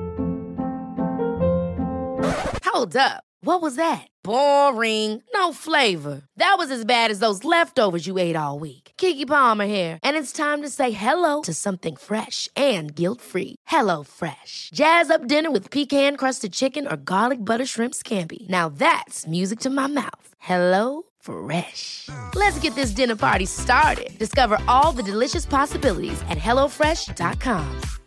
Hold up. What was that? Boring. No flavor. That was as bad as those leftovers you ate all week. Keke Palmer here, and it's time to say hello to something fresh and guilt-free. Hello Fresh. Jazz up dinner with pecan-crusted chicken or garlic butter shrimp scampi. Now that's music to my mouth. Hello Fresh. Let's get this dinner party started. Discover all the delicious possibilities at hello fresh dot com.